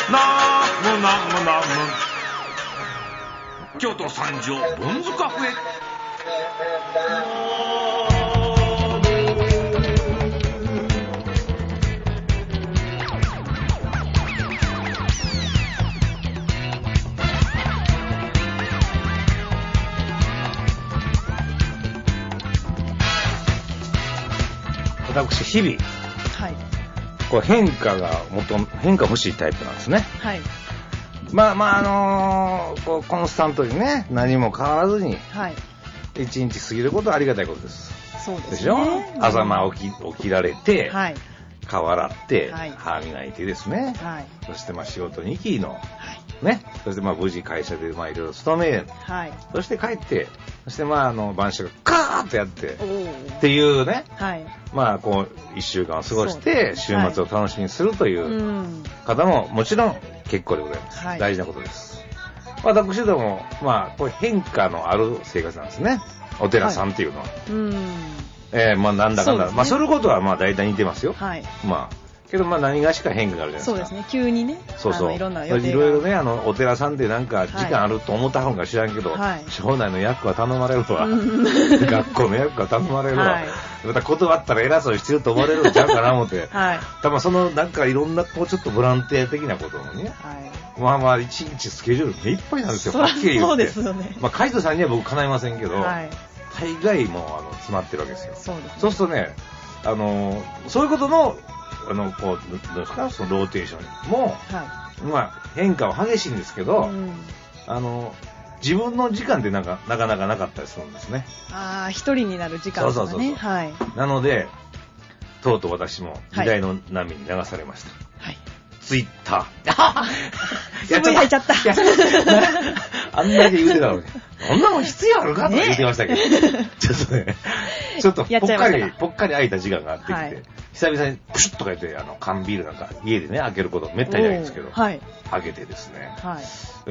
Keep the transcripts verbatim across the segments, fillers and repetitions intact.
ナムナムナム京都三条ボンズカフェ。 私日々、はい、こう変化が元変化欲しいタイプなんですね。はい。まあまああのー、こうコンスタントにね何も変わらずに一日過ぎることはありがたいことです。そうですね。でしょ。朝間起き起きられて、はい、顔洗って、はい、歯磨いてですね。はい。そしてまあ仕事に行きの、はい、ね。そしてまあ無事会社でまあいろいろ勤め、はい。そして帰って。そしてまああの晩酌カーッとやってっていうね、はい、まあこう一週間を過ごして週末を楽しみにするという方ももちろん結構でございます。はい、大事なことです。私どもまあこう変化のある生活なんですね。お寺さんっていうのは。はい、うん。えー、まあなんだかんだ、ね、まあすることはまあ大体似てますよ。はい。まあ。けどまあ何がしか変化があるじゃないですか。 そうですね。急にね。 そうそう。いろんな予定が。いろいろね、あのお寺さんでなんか時間あると思ったのか知らんけど、はい、省内の役は頼まれるわ、学校の役は頼まれるわ、はい、また断ったら偉そうにしてると思われるんちゃうかな思って、はい、多分そのなんかいろんなこうちょっとボランティア的なこともね、はい、まあまあ一日スケジュール目いっぱいなんですよ。はっきり言って。そうですよね。まあ海人さんには僕叶いませんけど、はい、大概もうあの詰まってるわけですよ。そうですね。そうするとね、あのそういうことのあのこうどうですかそのローテーションも、はい、まあ変化は激しいんですけど、うん、あの自分の時間ってなんかなかなかなかったりするんですね。 ああ一人になる時間ですね。そうそうそうそう、はい、 なのでとうとう私も時代の波に流されました。はい。ツイッター。 つぶやいちゃった。 あんだけ言うてたのに、こんなもん必要あるかとか言ってましたけど、ね、ちょっとね、ちょっとぽっかりぽっかり空いた時間があってきて、はい、久々にプシュッとか言ってあの缶ビールなんか家でね開けることめったにないんですけど、はい、開けてですね、はい、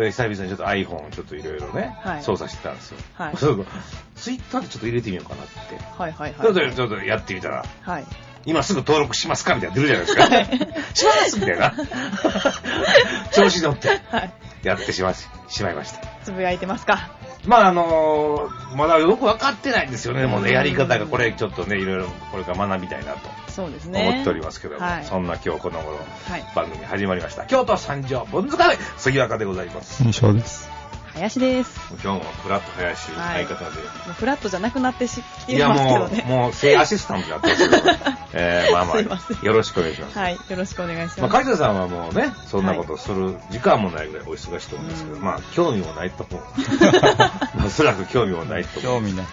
久々にちょっと iPhone をちょっといろいろね、はい、操作してたんですよ。はい、そうツイッターでちょっと入れてみようかなって、はいはいはい、ちょっとちょっとやってみたら。はい、今すぐ登録しますかみたいな出るじゃないですか。はい、しますみたいな。調子乗ってやってしまい、しまいました。 つぶやいてますか。 まああのー、まだよく分かってないんですよね。でもねやり方がこれちょっとねいろいろこれから学びたいなと思っておりますけども、はい、そんな今日この頃、はい、番組始まりました。京都三条ボンズカフェ杉若でございます。 印象です。 林です。 今日もフラット林、はい、相方で。 もうフラットじゃなくなってきてますけどね。 いやもう、もう正アシスタントになってますけど、えー、まあまあ、よろしくお願いします。 はい、よろしくお願いします。 まあ、梶田さんはもうね、そんなことする時間もないぐらいお忙しいと思うんですけど、まあ、興味もないと思う。おそらく興味もないと思う。 興味ない。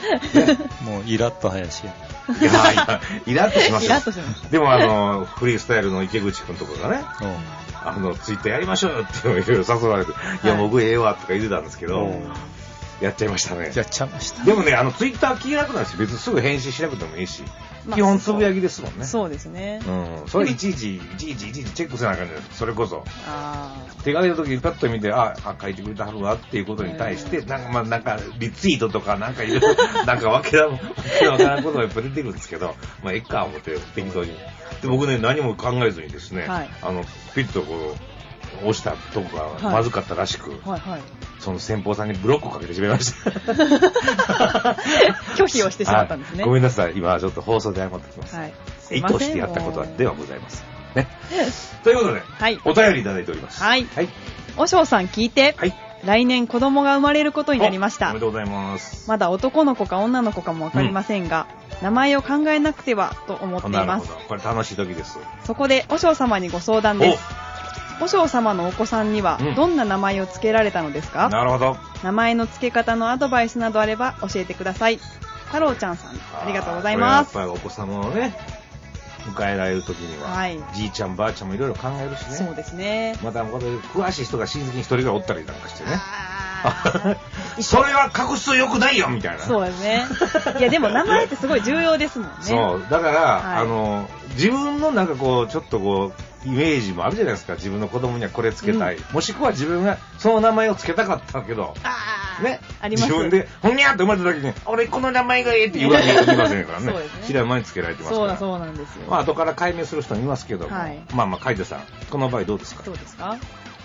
ね、もう、イラッと林や。 いや、イラッとしますよ。イラッとします。でも、あの、フリースタイルの池口くんとかがね、あの、ツイッターやりましょうよっていろいろ誘われて、はい、いや、僕ええわとか言ってたんですけど、やっちゃいましたね。 やっちゃいました。 でもね、あの、ツイッター気楽なんですし、別にすぐ返信しなくてもいいし、まあ、基本つぶやきですもんね。 そうですね。 うん。それいちいち、いちいちいちいちチェックせなあかんじゃないですか、それこそ。あ手紙の時にパッと見て、あ、あ書いてくれたはるわっていうことに対して、なんか、まあ、なんか、リツイートとか、なんかいろいろ、なんかわけわからんことがやっぱ出てるんですけど、まあ、えっか、思って、適当に。で、僕ね、何も考えずにですね、はい、あの、ピッとこう、押したとこがまずかったらしく、はいはいはい、その先方さんにブロックをかけてしまいました。 拒否をしてしまったんですね。 ごめんなさい、今ちょっと放送で謝ってきます。はい、意図してやったことではございます。ね。ということで、はい、お便りいただいております。 はい。はい、おしょうさん聞いて、はい、来年子供が生まれることになりました。 おめでとうございます。 まだ男の子か女の子かもわかりませんが、うん、名前を考えなくてはと思っています。なるほど。 これ楽しい時です。 そこでおしょう様にご相談です。おしょう様のお子さんにはどんな名前を付けられたのですか？ うん、なるほど。 名前の付け方のアドバイスなどあれば教えてください。太郎ちゃんさん、ありがとうございます。 やっぱりお子様をね、迎えられる時には、はい、じいちゃんばあちゃんもいろいろ考えるしね。 そうですね。またこれ詳しい人が親戚に一人ぐらいおったりなんかしてね。それは隠すと良くないよみたいな。 そうですね。いやでも名前ってすごい重要ですもんね。 そうだから、はい、あの自分のなんかこうちょっとこうイメージもあるじゃないですか。自分の子供にはこれつけたい、うん、もしくは自分がその名前をつけたかったけど、あね、あります。自分でほにゃーって生まれた時に俺この名前がええって言うわけにはいきませんからね。そうですね。平間につけられてますから。 そうだそうなんですよ。 まあ後から解明する人もいますけども、はい、まあまあ海田さんこの場合どうですか？ どうですか？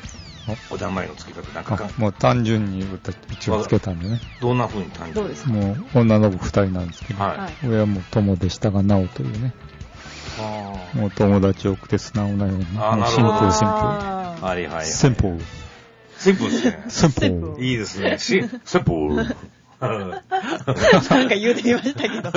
お名前の付け方なんかかもう単純に一応付けたんでね。 どんな風に単純に？ どうですか？ もう女の子二人なんですけど、 はい、 上はもう友で下が直というね。あもう友達を送って素直なように。 あもうシンプルシンプル。 はいはいはい。 シンプル。 シンプルですね。 シンプル。 いいですね。シンプル。 なんか言うてみましたけど。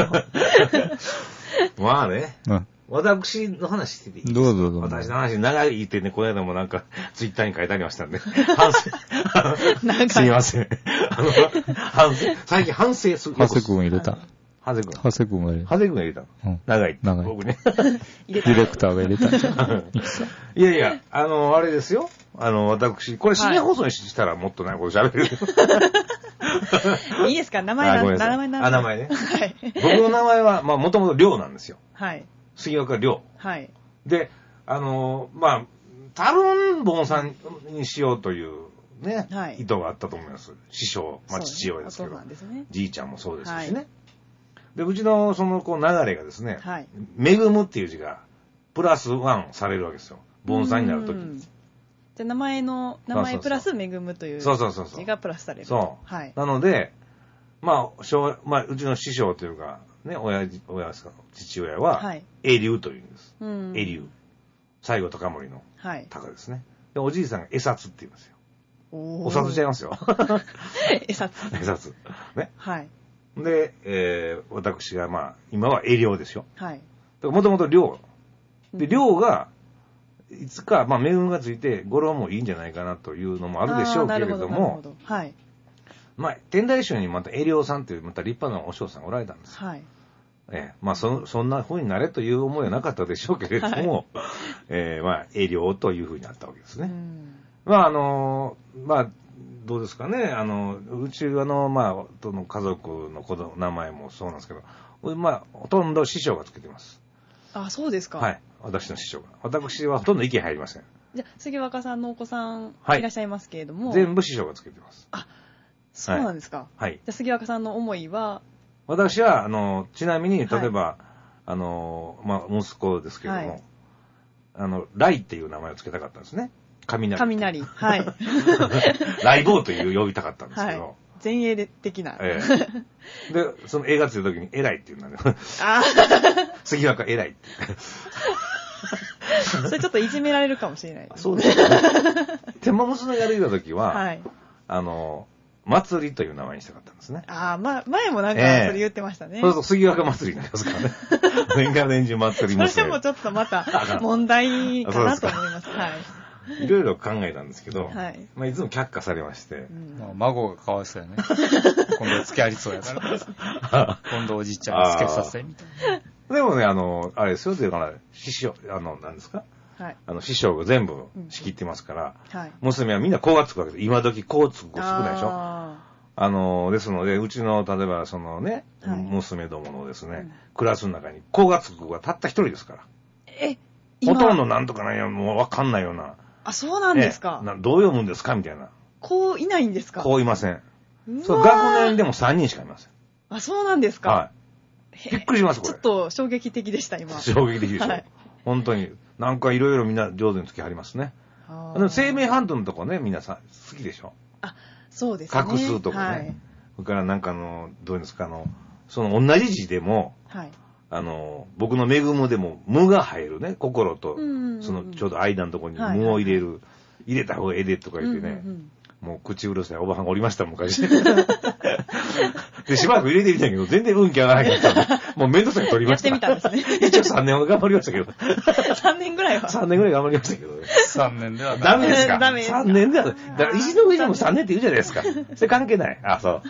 まあね。 うん、 私の話してていいですか？ どうぞどうぞ。 私の話長いってね、この間もなんかツイッターに書いてありましたんで。反省。すみません。あの、反省。最近反省する。 ハセ君入れた。 ハセ君。 ハセ君が入れた。 ハセ君が入れた。うん、長い。 長い。 僕ね。 ディレクターが入れたんじゃないいやいや、あの、あれですよ。あの、私、これ深夜放送にしたらもっと長いこと喋れる。 いいですか？名前な、名前な。 あ、名前ね。 はい。 僕の名前は、まあ、もともと亮なんですよ。 はい。 杉岡亮。 はい。 で、あの、まあ、多分、ボンさんにしようという、ね、はい、意図があったと思います。師匠、まあ、父親ですけど。そうなんですね。じいちゃんもそうですしね。はい、で、うちの、その、こう、流れがですね、はい。恵むっていう字が、プラスワンされるわけですよ。ボンさんになるときに。 じゃ名前の、名前プラス恵むという字がプラスされる。 そう。はい。なので、まあ、昭和、まあ、うちの師匠というか、ね、親父、親ですか、父親は、はい。英龍というんです。うん。英龍。西郷隆盛の、はい。鷹ですね。で、おじいさんが江札って言いますよ。おお札しちゃいますよ。 江札。 江札。ね。 はい。 で、えー、私が、まあ、今は英良ですよ。 はい。 もともと良。で、良が、いつか、まあ、命運がついて、語呂もいいんじゃないかなというのもあるでしょうけれども、どはい。まあ、天台宗にまた英良さんという、また立派なお嬢さんおられたんです。はい。ええ、まあ、そ、そんな風になれという思いはなかったでしょうけれども、はい、えー、まあ、英良という風になったわけですね。まあ、あの、まあ、どうですかね、あの、うちの、まあ、との家族の子供、名前もそうなんですけど、まあ、ほとんど師匠がつけてます。 あ、そうですか。 はい。私の師匠が。私はほとんど意見入りません。 じゃあ、杉若さんのお子さんいらっしゃいますけれども。 はい、全部師匠がつけてます。 あ、そうなんですか。はい。じゃあ、杉若さんの思いは私は、あの、ちなみに、例えば、はい、あの、まあ、息子ですけれども、はい、あの、ライっていう名前をつけたかったんですね。雷。 雷。はい。 ライボーという呼びたかったんですけど。はい、 前衛的な。 ええ。で、その映画ついた時に、偉いって言うんだね。ああ。杉若偉いって。 それちょっといじめられるかもしれない。 そうですね。手間娘が出た時は、はい、あの、祭りという名前にしたかったんですね。 ああ、ま、前もなんかそれ言ってましたね。えー、 そうそう、杉若祭りになりますからね。年間年中祭り娘。 それでもちょっとまた問題かなと思います。はい。 いろいろ考えたんですけど、はい。まあ、いつも却下されまして。うん、 まあ、孫がかわいそうやね。今度付き合いそうやから。今度おじいちゃんに付けさせみたいな。 でもね、あの、あれですよ、だから、師匠、あの、何ですか？はい。あの、師匠が全部仕切ってますから、うん、はい。娘はみんな子がつくわけで、今時子つく子少ないでしょ？ああの、ですので、うちの、例えば、そのね、はい、娘どものですね、うん、クラスの中に子がつく子がたった一人ですから。 え、 ほとんどなんとかなんや、もうわかんないような。 あ、そうなんですか。 などう読むんですかみたいな。 子いないんですか？ 子いません。そう、学年でもさんにんしかいません。 あ、そうなんですか。はい。 びっくりします、これ。 ちょっと衝撃的でした、今。 衝撃的でしょ。はい、本当に。なんかいろいろみんな上手につけはりますね。あの生命ハントのとこね、皆さん好きでしょ。 あ、そうですね。 画数とかね。はい、それからなんかあの、どういうんですか、あの、その同じ字でも、はい、あの、僕の恵むでも無が入るね、心と、そのちょうど間のところに無を入れる、はいはいはい、入れた方がええでとか言ってね、うんうんうん、もう口うるさいおばはんがおりましたもん、昔。で、しばらく入れてみたけど、全然運気上がらないから、もうめんどくさいに取りました。 やってみたんですね。 一応さんねんは頑張りましたけど。 さんねんぐらいは ?さんねんぐらい頑張りましたけどね。 さんねんではダメですか？ ダメですか？ さんねんでは、だから石の上でもさんねんって言うじゃないですか。それ関係ない。あ、そう。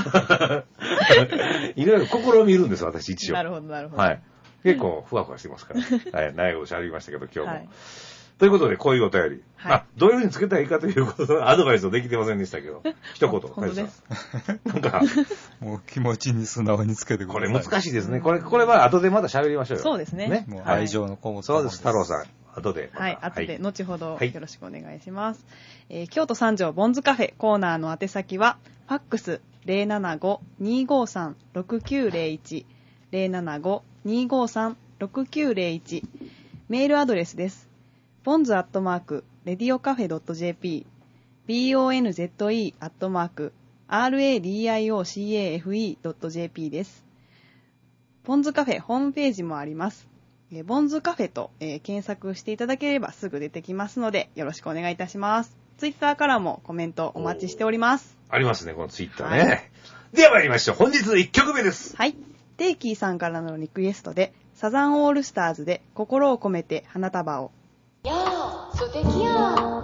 いろいろ試みるんです、私一応。 なるほど、なるほど。 はい。結構ふわふわしてますから。はい。長いおしゃべりましたけど、今日も。はい、ということで、こういうお便り。はい、あ、どういうふうにつけたらいいかということのアドバイスをできてませんでしたけど、一言。 本当です。 なんか、 もう気持ちに素直につけてください。 これ難しいですね。これ、これは後でまた喋りましょうよ。 そうですね。ね。 もう愛情のこもった、 そうです、太郎さん。後で。 はい、後で、後ほどよろしくお願いします。はい、えー、京都三条ボンズカフェコーナーの宛先は、ファックス ゼロななご にーごーさん ろくきゅうゼロいち ゼロななご にーごーさん ろくきゅうゼロいち、メールアドレスです。ボンズアットマークレディオカフェ ドット ジェーピーボンゼットイー アットマーク、ラディオカフェ ドットジェーピー です。ボンズカフェホームページもあります。ボンズカフェと、えー、検索していただければすぐ出てきますので、よろしくお願いいたします。ツイッターからもコメントお待ちしております。 ありますね、このツイッターね。はい、では参りましょう。本日いっきょくめです。 はい。テイキーさんからのリクエストで、サザンオールスターズで心を込めて花束を。 やー、素敵やー。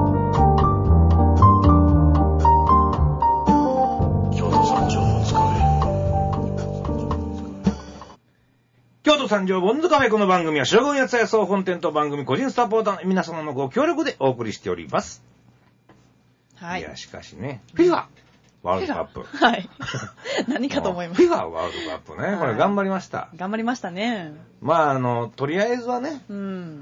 京都三条ボンズカフェ。この番組は白金八谷総本店と番組個人サポーターの皆様のご協力でお送りしております。はい。いや、しかしね、フィファワールドカップ。 はい。何かと思います。 フィファワールドカップね、はい、これ頑張りました。 頑張りましたね。 まあ、あの、とりあえずはね、 うん、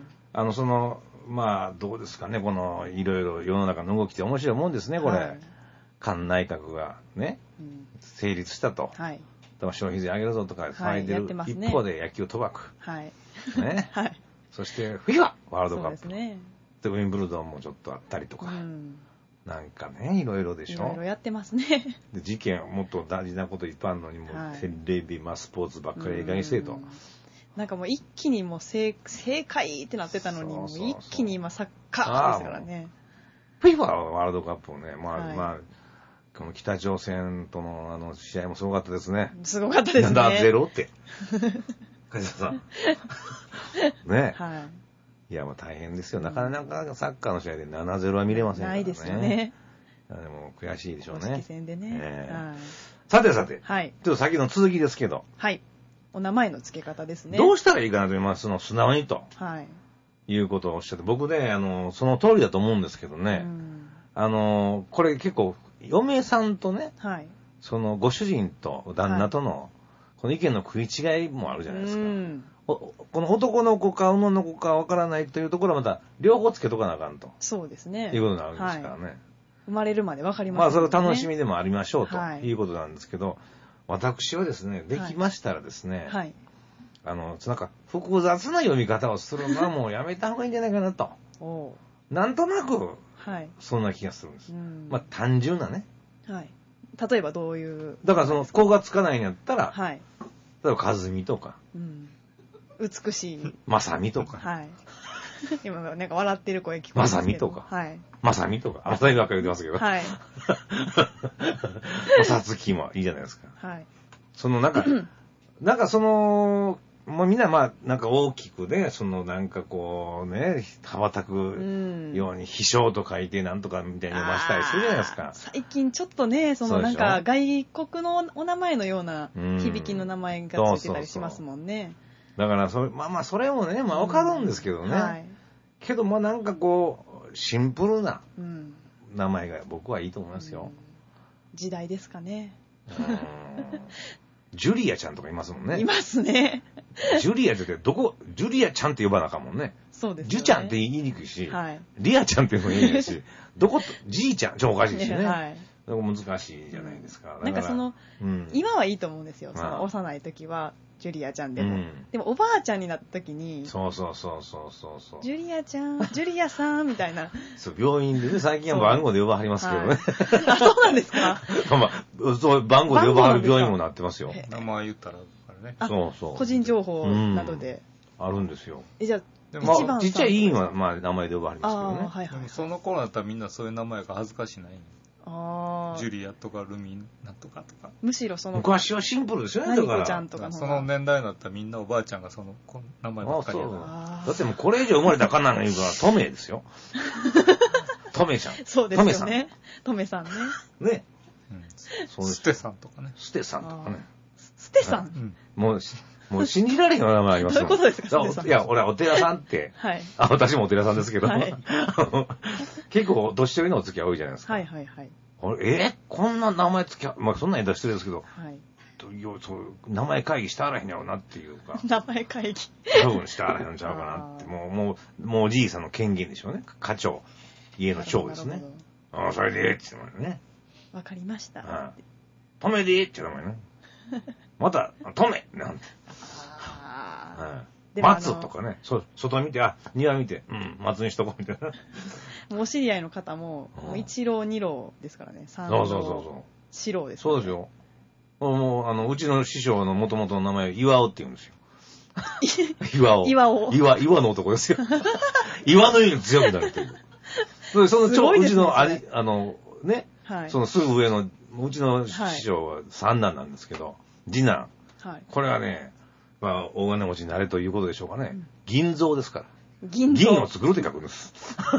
あの、その、まあ、どうですかね、この、いろいろ世の中の動きって面白いもんですね、これ。はい、菅内閣がね、うん、成立したと。はい。消費税上げるぞとか騒いでる、はいね、一方で野球賭博。 はい。 ね。 はい。 そして、フィファワールドカップ。 そうですね。 で、ウィンブルドンもちょっとあったりとか。うん、なんかね、いろいろでしょ。 いろいろやってますね。 で、事件、もっと大事なこといっぱいあるのに、もう、はい、テレビ、まあ、スポーツばっかり映画にせえと。 なんかもう一気にもう正、正解ってなってたのに、そうそうそう、もう一気に今サッカーですからね。 フィファワールドカップをね、まあ、はい、まあ、この北朝鮮とのあの試合もすごかったですね。 すごかったですね。 なんだ、ゼロって。梶田さん。ね。 はい。 いや、もう大変ですよ。なかなかサッカーの試合でななたいゼロは見れませんからね。 ないですよね。 でも悔しいでしょうね。 公式戦でね。 えーはい、 さてさて。 はい。 ちょっと先の続きですけど。 はい。お名前の付け方ですね。 どうしたらいいかなと思います。その素直にと。 はい。 いうことをおっしゃって。僕ね、あの、その通りだと思うんですけどね。うん、あの、これ結構、嫁さんとね、 はい、 そのご主人と旦那との、はい、この意見の食い違いもあるじゃないですか。うんこの男の子か女の子かわからないというところはまた両方つけとかなあかんと。 そうですね。 いうことになるんですからね。はい、 生まれるまでわかりますね。 まあそれは楽しみでもありましょうということなんですけど、はい、私はですね、できましたらですね、はい、あの、なんか複雑な読み方をするのはもうやめた方がいいんじゃないかなと。おなんとなく、はい、そんな気がするんです。うん、まあ単純なね。 はい。例えばどういう。 だからその、子がつかないんやったら、 はい。 例えば、かずみとか。 うん。美しい。 まさみとか。 はい。今、なんか笑ってる声聞こえますけど。まさみとか。 はい。 まさみとか。あ、二人ばっかり言ってますけど。 はい。 まさつきもいいじゃないですか。 はい。 その、なんか、なんかその、もうみんなまあ、なんか大きくね、そのなんかこうね、羽ばたくように、飛翔と書いてなんとかみたいに読ましたりするじゃないですか。 最近ちょっとね、そのなんか外国のお名前のような響きの名前がついてたりしますもんね。 そうそうそうだからそれ、まあまあそれもね、まあわかるんですけどね。うんはい、けどまあなんかこう、シンプルな名前が僕はいいと思いますよ。うん、 時代ですかね。 ジュリアちゃんとかいますもんね。 いますね。 ジュリアってどこ、ジュリアちゃんって呼ばなあかんもんね。 そうですね。 ジュちゃんって言いにくいし、 はい、 リアちゃんっていうのも言いにくいし、どこ、じいちゃん、ちょっとおかしいしね。はい、難しいじゃないですか。 うん、なんかその、うん、今はいいと思うんですよ。その幼い時は。ジュリアちゃんでも、うん、でもおばあちゃんになった時にそうそうそうそうそうそうジュリアちゃんジュリアさんみたいなそう病院でね最近は番号で呼ばはりますけどね、はい、 あそうなんですかまあそう番号で呼ばはる病院もなってますよ名前言ったらからねそうそう個人情報などで、 うん、あるんですよえじゃあでもまあ、ちっちゃい委員は、まあ、名前で呼ばはりますけどね、 はいはい、 でもその頃だったらみんなそういう名前が恥ずかしないあジュリアとかルミなんとかとかむしろその昔はシンプルですよねだからちゃんとかその年代だったらみんなおばあちゃんがその名前ばっかりやからだってもうこれ以上生まれたかんなの言うからトメですよトメちゃんそうですよねトメさんねね、 うん、そうステさんとかねステさんとかねステさん、 うん、もうもう信じられへんような名前ありますよどういうことですかいや俺はお寺さんって、 はい、 あ私もお寺さんですけど、 はい、 結構年寄りのお付き合い多いじゃないですかはいはいはいえこんな名前付き合う、まあそんなに出してるんですけど、 はい、 そう名前会議してあらへんやろなっていうか。 名前会議多分してあらへんちゃうかなって。もう、もう、もうおじいさんの権限でしょうね。課長。家の長ですね。ああ、それでって言ってもね。 わかりました。ああ止めでって言ってもね。また、止めなんて。ああ松とかね、そ外見て、あ、庭見て、うん、松にしとこうみたいな。 もうお知り合いの方も、もういち浪に浪ですからね。さんそうそう浪、 そうよん浪です、ね。 そうですよ。もう、あの、うちの師匠の元々の名前、岩尾って言うんですよ。岩尾。 岩尾。 岩、岩の男ですよ。岩のように強くなるという。そ, そのちょ、ね、うちのあり、あの、ね、はい、そのすぐ上の、うちの師匠は三男なんですけど、次男。はい、これはね、まあ、大金持ちになれということでしょうかね。うん、銀蔵ですから。銀銀を作るって書くんです。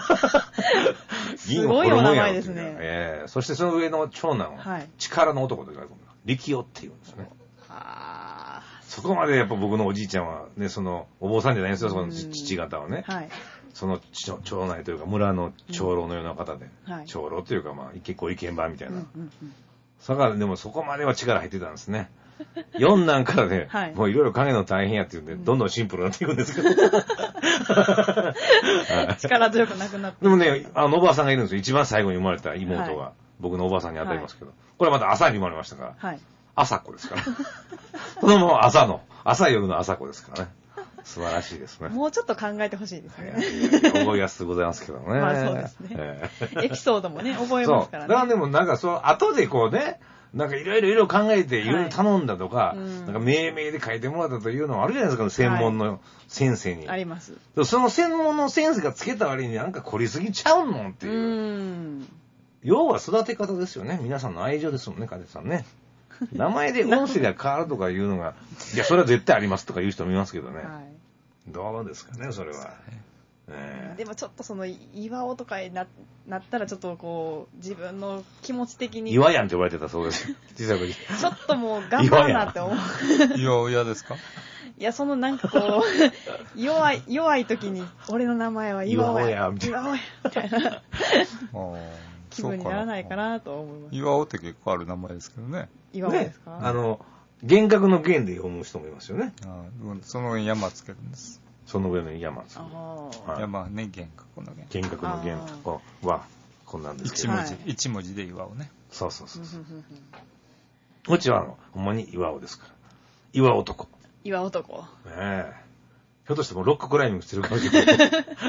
銀を掘るもんやろですね。 えー、そしてその上の長男は、はい、力の男と書くんだ。力夫って言うんですね。あそこまでやっぱ僕のおじいちゃんはね、その、お坊さんじゃないんですよ、その父方はね。はい、その町内というか村の長老のような方で、うんはい、長老というかまあ結構意見番みたいな。うんうんうん、だからでもそこまでは力入ってたんですね。四男からね、はい、もういろいろ考えるの大変やっていうんで、どんどんシンプルになっていくんですけど。 力強くなくなって。 でもね、あのおばあさんがいるんですよ。一番最後に生まれた妹が。はい、僕のおばあさんに当たりますけど。はい、これはまた朝に生まれましたから。はい、朝子ですから。このまま朝の、朝夜の朝子ですからね。素晴らしいですね。 もうちょっと考えてほしいですね。 覚えやすくございますけどね。 まあそうですね。えー、エピソードもね、覚えますからね。 だからでもなんかそう、後でこうね、なんかいろいろいろ考えていろいろ頼んだとか、はい、なんか命名で書いてもらったというのもあるじゃないですか、専門の先生に。 はい、あります。 その専門の先生がつけた割になんか凝りすぎちゃうのっていう。うん要は育て方ですよね。皆さんの愛情ですもんね、金さんね。名前で音声が変わるとかいうのが、いや、それは絶対ありますとか言う人もいますけどね。はい、どうですかね、それは。 えー、でもちょっとその岩尾とかに な, なったらちょっとこう自分の気持ち的に岩やんって呼ばれてたそうです小さい時ちょっともう頑張るなって思う岩尾嫌ですか？ いやそのなんかこう弱い弱い時に俺の名前は岩尾やみたいなみたいな気分にならないかなと思います。 岩尾って結構ある名前ですけどね。 岩尾ですか？ ね、あの幻覚の幻で読む人もいますよね。 あその上山つけるんです。 その上の山です。 山ね、幻覚の幻。 幻覚の幻は、こんなんですけど。 一文字、一文字で岩尾ね。 そうそうそうそう。うちは、ほんまに岩尾ですから。岩男。 岩男。 ねえ。ひょっとしてもロッククライミングしてるかもしれない。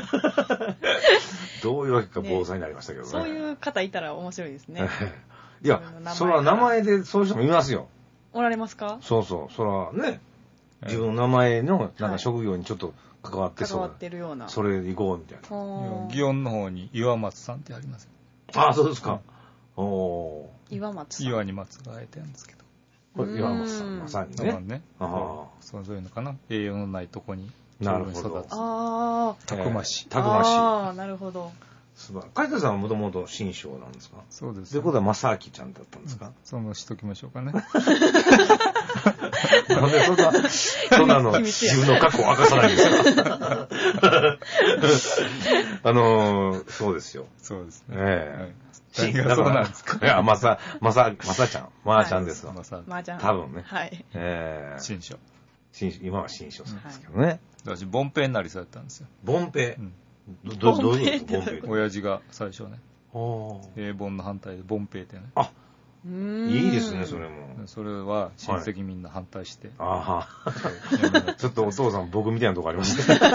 どういうわけか坊主になりましたけどね。 そういう方いたら面白いですね。 いや、それは名前でそういう人もいますよ。 おられますか？ そうそう。それはね。自分の名前のなんか職業にちょっと関わってそう、 関わってるようなそれで行こうみたいな。 祇園の方に岩松さんってあります。 ああそうですか。うん、お岩松さん。 岩に松があえてるんですけど。 これ岩松さんまさにね。 ねああそういうのかな。栄養のないとこになるほど。 ああたくましい。 たくましい。 ああなるほど。 すばらしい。海田さんはもともと新章なんですか？ そうです。 ということは正明ちゃんだったんですか？うん、 そのしときましょうかね。 なんでそんな、そんなの、自分の過去を明かさないんですか？あのー、そうですよ。 そうですね。 ええー。はい、そうなんですか。 いや、まさ、まさ、まさちゃん。まーちゃんですわ。 まさ、まーちゃん。 多分ね。 はい。 ええー。新書。 新書、今は新書さんですけどね。 私、ボンペイになりそうやったんですよ。 ボンペイ、うん、ど、ど、どういうボンペイ親父が最初ね。平凡の反対でボンペイってね。 あいいですね、それも。 それは親戚みんな反対して。 はい、ああ。ちょっとお父さん僕みたいなとこありますね。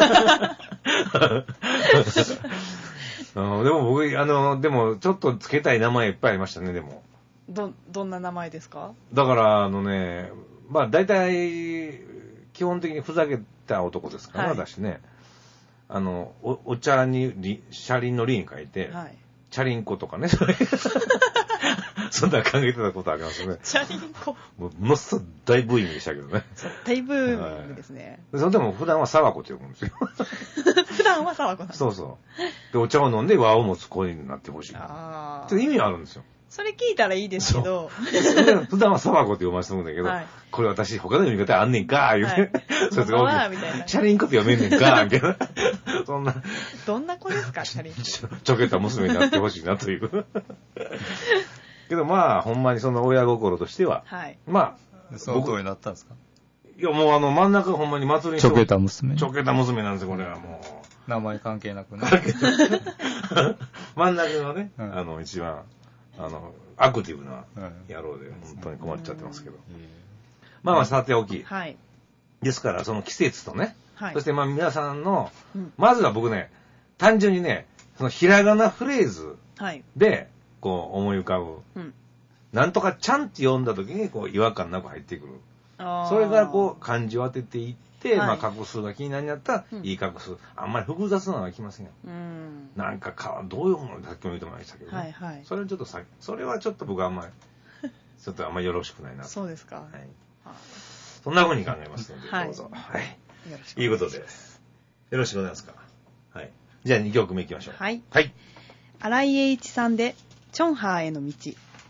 あのでも僕、あの、でもちょっとつけたい名前いっぱいありましたね、でも。 ど、どんな名前ですか？ だから、あのね、まあ大体、基本的にふざけた男ですから、はい、私ね。あの、お、お茶に、車輪の輪書いて、はい、チャリンコとかね、それ。そんな考えてたことありますね。 チャリンコ。 もう、ものすごい大ブーイングでしたけどね。 大ブーイングですね。 はい、それでも普段は沢子って呼ぶんですよ。 普段は沢子なんです。 そうそう。で、お茶を飲んで和を持つ声になってほしい。ああ。って意味あるんですよ。 それ聞いたらいいですけど。 普段は沢子って呼ばせてもらうんだけど、はい、これ私他の読み方あんねんか、言うて。はい、それが多い。チャリンコって読めんねんか、みたいな。そんな。 どんな子ですか、チャリンコ。 ちょけた娘になってほしいなという。けどまあ、ほんまにその親心としては、はい、まあ、その通りになったんですか？ いや、もうあの、真ん中ほんまに祭りに。 ちょけた娘。 ちょけた娘なんですよ、これはもう。 名前関係なくね。 真ん中のね、うん、あの、一番、あの、アクティブな野郎で、本当に困っちゃってますけど。うん、まあまあ、さておき。はい。ですから、その季節とね、はい、そしてまあ皆さんの、うん、まずは僕ね、単純にね、 そのひらがなフレーズで、こう思い浮かぶ。うん、なんとかちゃんって読んだ時に、こう違和感なく入ってくる。それがこう漢字を当てていって、はい、まあ画数が気になるんやったら、うん、いい画数。あんまり複雑なのはいきませんよ。うん、なんかか、どういうものさっきも言ってもらいましたけどね。はいはい、それはちょっとさ、それはちょっと僕はあんまり、ちょっとあんまりよろしくないな。 そうですか。はい。 そんな風に考えますので、どうぞ。はい。 よろしくいいことで。よろしくお願いしますか。はい。じゃあにきょくめいきましょう。 はい。 はい。 新井栄一さんで、チョンハーへの道。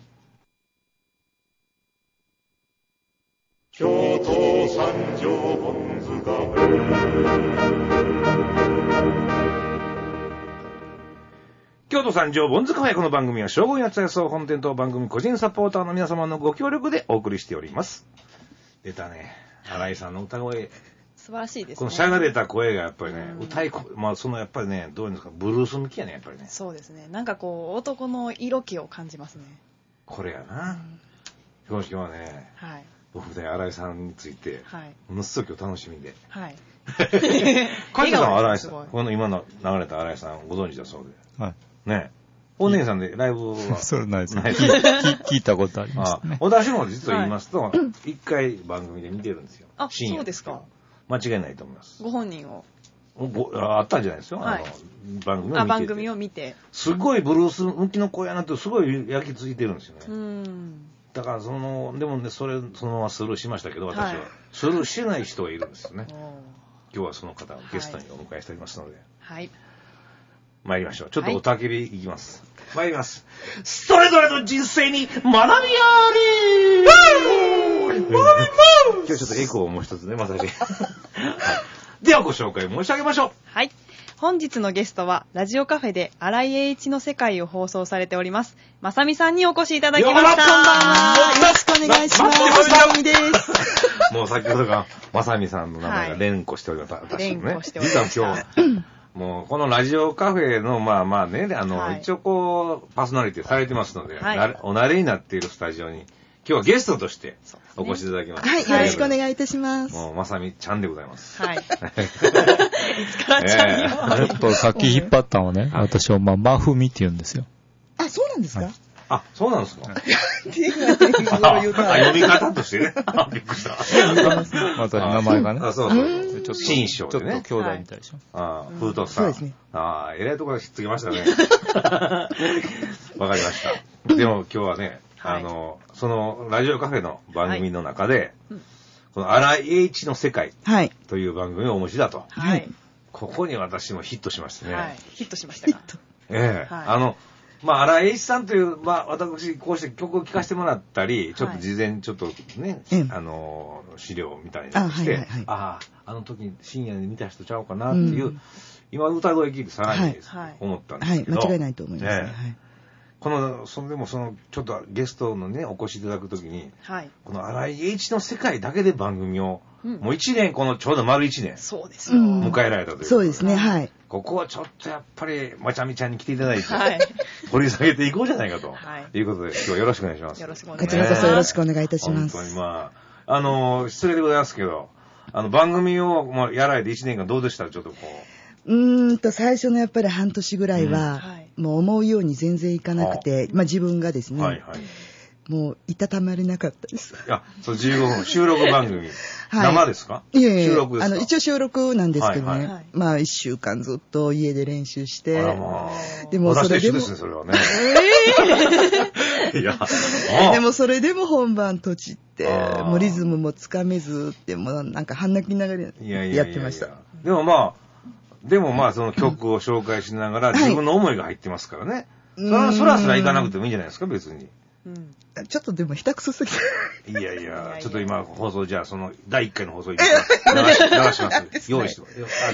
京都三条本塚京都三条ボンズカフェ。この番組は将軍八谷総本店と番組個人サポーターの皆様のご協力でお送りしております。出たね。新井さんの歌声。 素晴らしいですね。 このしゃがれた声がやっぱりね、歌い、まあそのやっぱりね、どういうんですか、ブルース向きやね、やっぱりね。 そうですね。なんかこう、男の色気を感じますね。 これやな。今日はね、はい、僕ね、新井さんについて、はい、ものすごく楽しみで。はい。カイトさんは新井さん、この今の流れた新井さんご存知だそうで。はい。ね。お姉さんでライブはそれないですね。聞いたことありますね。 私も実は言いますと、一回番組で見てるんですよ。 あ、そうですか。 間違いないと思います。 ご本人を。 あったんじゃないですよ。あの番組を見て。 あ、番組を見て。 すごいブルース向きの声やなってすごい焼き付いてるんですよね。うん。だからその、でもね、それ、そのままスルーしましたけど、私は。スルーしない人がいるんですよね。今日はその方をゲストにお迎えしておりますので。はい。参りましょう。ちょっとおたけびいきます。参ります。それぞれの人生に学びあり今日ちょっとエコーをもう一つね、まさに。ではご紹介申し上げましょう。 はい。本日のゲストは、ラジオカフェで新井栄一の世界を放送されております、まさみさんにお越しいただきました。 よろしくお願いします。まさみです。 もう先ほどからまさみさんの名前が連呼しております。はい、 連呼しております。 実は今日、もうこのラジオカフェのまあまあね、あの、はい、一応こうパーソナリティされてますので、はい、お慣れになっているスタジオに今日はゲストとしてお越しいただきました。 はい、よろしくお願いいたします。 もうまさみちゃんでございます。 はい。いつからちゃんにも、 えー、ちょっとさっき引っ張ったのね、私はまあマフミって言うんですよ。 あ、そうなんですか？はい、 あ、そうなんですか？ 読み方としてね。びっくりした。 私名前がね。 あ、そうそう。ちょっと新章でね。 ちょっと兄弟みたいでしょ。 ああ、風斗さん。そうですね。ああ、偉いところにひっつけましたね。わかりました。でも今日はね、あの、そのラジオカフェの番組の中で、この新井栄一の世界という番組をお持ちだと。はい。ここに私もヒットしましたね。はい。 ヒットしましたか。 ええ。あの、まあ、新井栄一さんという、まあ、私、こうして曲を聴かせてもらったり、ちょっと事前にちょっとね、はい、あの、資料みたいにして、あ、はいはいはい、ああ、あの時深夜に見た人ちゃうかなっていう、うん、今歌声聞いてさらに、はい、思ったんですけど。 はい、間違いないと思いますね。ね、はい、 この、それでもその、ちょっとゲストのね、お越しいただくときに、はい、この新井栄一の世界だけで番組を、うん、もう一年、このちょうど丸一年、 そうですよ。 迎えられたということで。 そうですね、はい。 ここはちょっとやっぱり、まちゃみちゃんに来ていただいて、はい、掘り下げていこうじゃないかと、はい、いうことで、今日はよろしくお願いします。 よろしくお願いします。 こちらこそよろしくお願いいたします。 本当にまあ、あの、失礼でございますけど、あの、番組をもうやられていちねんかんどうでしたらちょっとこう。うーんと、最初のやっぱり半年ぐらいは、うん、もう思うように全然いかなくて、まあ自分がですね、はいはい、もういたたまれなかったです。 いや、そうじゅうごふん、収録番組。はい、生ですか？ いやいや、 収録ですか？ あの、一応収録なんですけどね。はいはい、まあ、一週間ずっと家で練習して。まあ、でもそれでも。私と一緒ですね、それはね。えー、いや、 でもそれでも本番とちって、もうリズムもつかめずって、もうなんか半泣きながらやってました。いやいやいやいや、 でもまあ、でもまあ、その曲を紹介しながら、自分の思いが入ってますからね。はい、そらそらいかなくてもいいんじゃないですか、別に。 うん、ちょっとでも下手くそすぎる。いやいや、ちょっと今放送じゃあそのだいいっかいの放送流し流します。用意してます。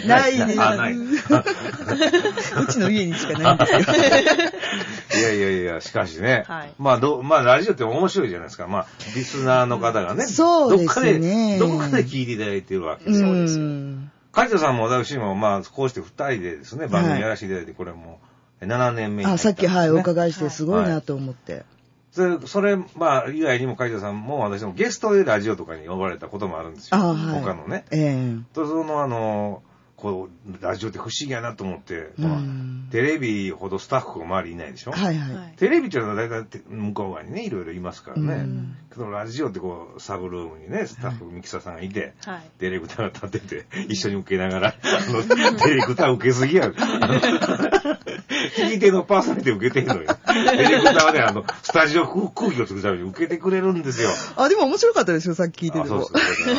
ないです。 あ、ない。 うちの家にしかないんですよ。 いやいやいや、しかしね。はい、まあど、まあラジオって面白いじゃないですか。まあ、リスナーの方がね。 そうですね。 どっかで、どこかで聞いていただいてるわけですよ。そうですよ。梶田さんも私もまあ、こうして二人でですね、番組やらせていただいて、これもななねんめに、ね。 あ、さっきはい、お伺いしてすごいなと思って。はい、 そ, それ、まあ、以外にも梶田さんも私もゲストでラジオとかに呼ばれたこともあるんですよ。あ、はい、他のね。ええー。と、その、あの、こう、ララジオって不思議やなと思って、うん、テレビほどスタッフが周りいないでしょ、 はいはい、 テレビっていうのは大体向こう側にねいろいろいますからね、うん、けどラジオってこうサブルームにねスタッフ、はい、ミキサーさんがいて、はい、ディレクターが立ってて一緒に受けながらあのディレクター受けすぎや聞き手のパーソナリティ受けてんのよ。ディレクターはねあのスタジオ空気を作るために受けてくれるんですよ。 あ、でも面白かったですよ、さっき聞いてると。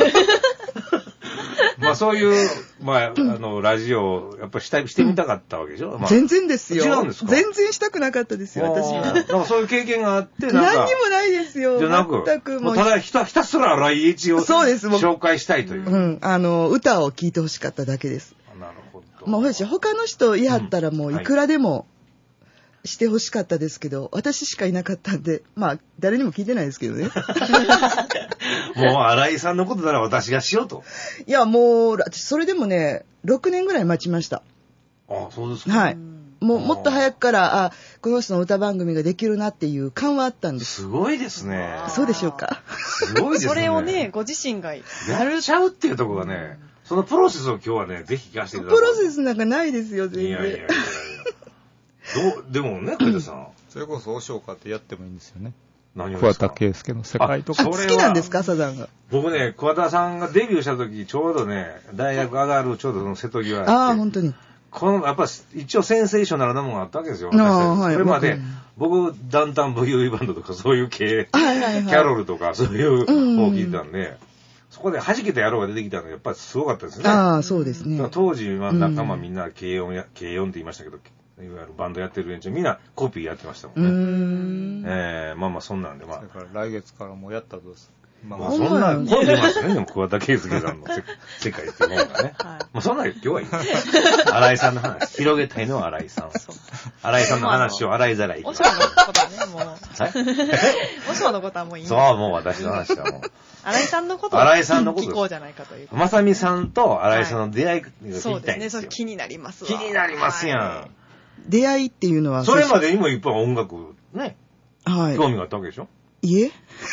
まあそういう、まあ、あの、ラジオ、やっぱりしたしてみたかったわけでしょ、まあ、 全然ですよ。 違うんですか？ 全然したくなかったですよ、私は。 なんかそういう経験があって、なんか。 何にもないですよ。 じゃなく、全くもう。ただひた、ひたすら荒井一をそうです、紹介したいという。 うん、あの、歌を聴いてほしかっただけです。 なるほど。 まあ、ほし、他の人言い張ったらもういくらでも、してほしかったですけど、私しかいなかったんで、まあ、誰にも聞いてないですけどね。 もう、新井さんのことなら私がしようと。 いや、もう、私、それでもね、ろくねんぐらい待ちました。 ああ、そうですか。 はい。もう、もっと早くから、あ、この人の歌番組ができるなっていう感はあったんです。 すごいですね。 そうでしょうか。 すごいですね。 それをね、ご自身がやるちゃうっていうところがね、そのプロセスを今日はね、ぜひ聞かせていただきプロセスなんかないですよ、全然。いやいやいやいや。 どうでもね、栗田さん。 それこそ、おしょうかってやってもいいんですよね。 何をですか？ 桑田佳祐の世界とか。 好きなんですか、サザンが。 僕ね、桑田さんがデビューした時、ちょうどね、大学上がるちょうどその瀬戸際ああ、本当に。 この、やっぱ、一応センセーショナルなものがあったわけですよ。あはい、それまで、僕、ダウンタウン ブイユーイー バンドとかそういう系、はいはいはい、キャロルとかそういう方を聞いてたんで、うん、そこで弾けた野郎が出てきたのがやっぱりすごかったですね。 ああ、そうですね。 当時、まあ、仲間みんな軽音や、軽音って言いましたけど、いわゆるバンドやってる連中みんなコピーやってましたもんね。うーんえー、まあまあそんなんでまあ。 だから来月からもうやったらどうする？ まあまあそんな、今度出ましたね。でも桑田佳祐さんの世界っていうものがね。はい、まあそんな今日はいい。新井さんの話、広げたいのは新井さん。新井さんの話を洗いざらい。 おしょうのことはね、もう。はいおしょうのことはもういい。 そう、もう私の話はもう。 新井さんのことを聞こうじゃないかという。 まさみさんと新井さんの出会いが聞きたいんですよ。そうですね、それ気になりますわ。 気になりますやん。はい出会いっていうのはそれまでにもいっぱい音楽ね、はい、興味があったわけでしょ。 いえい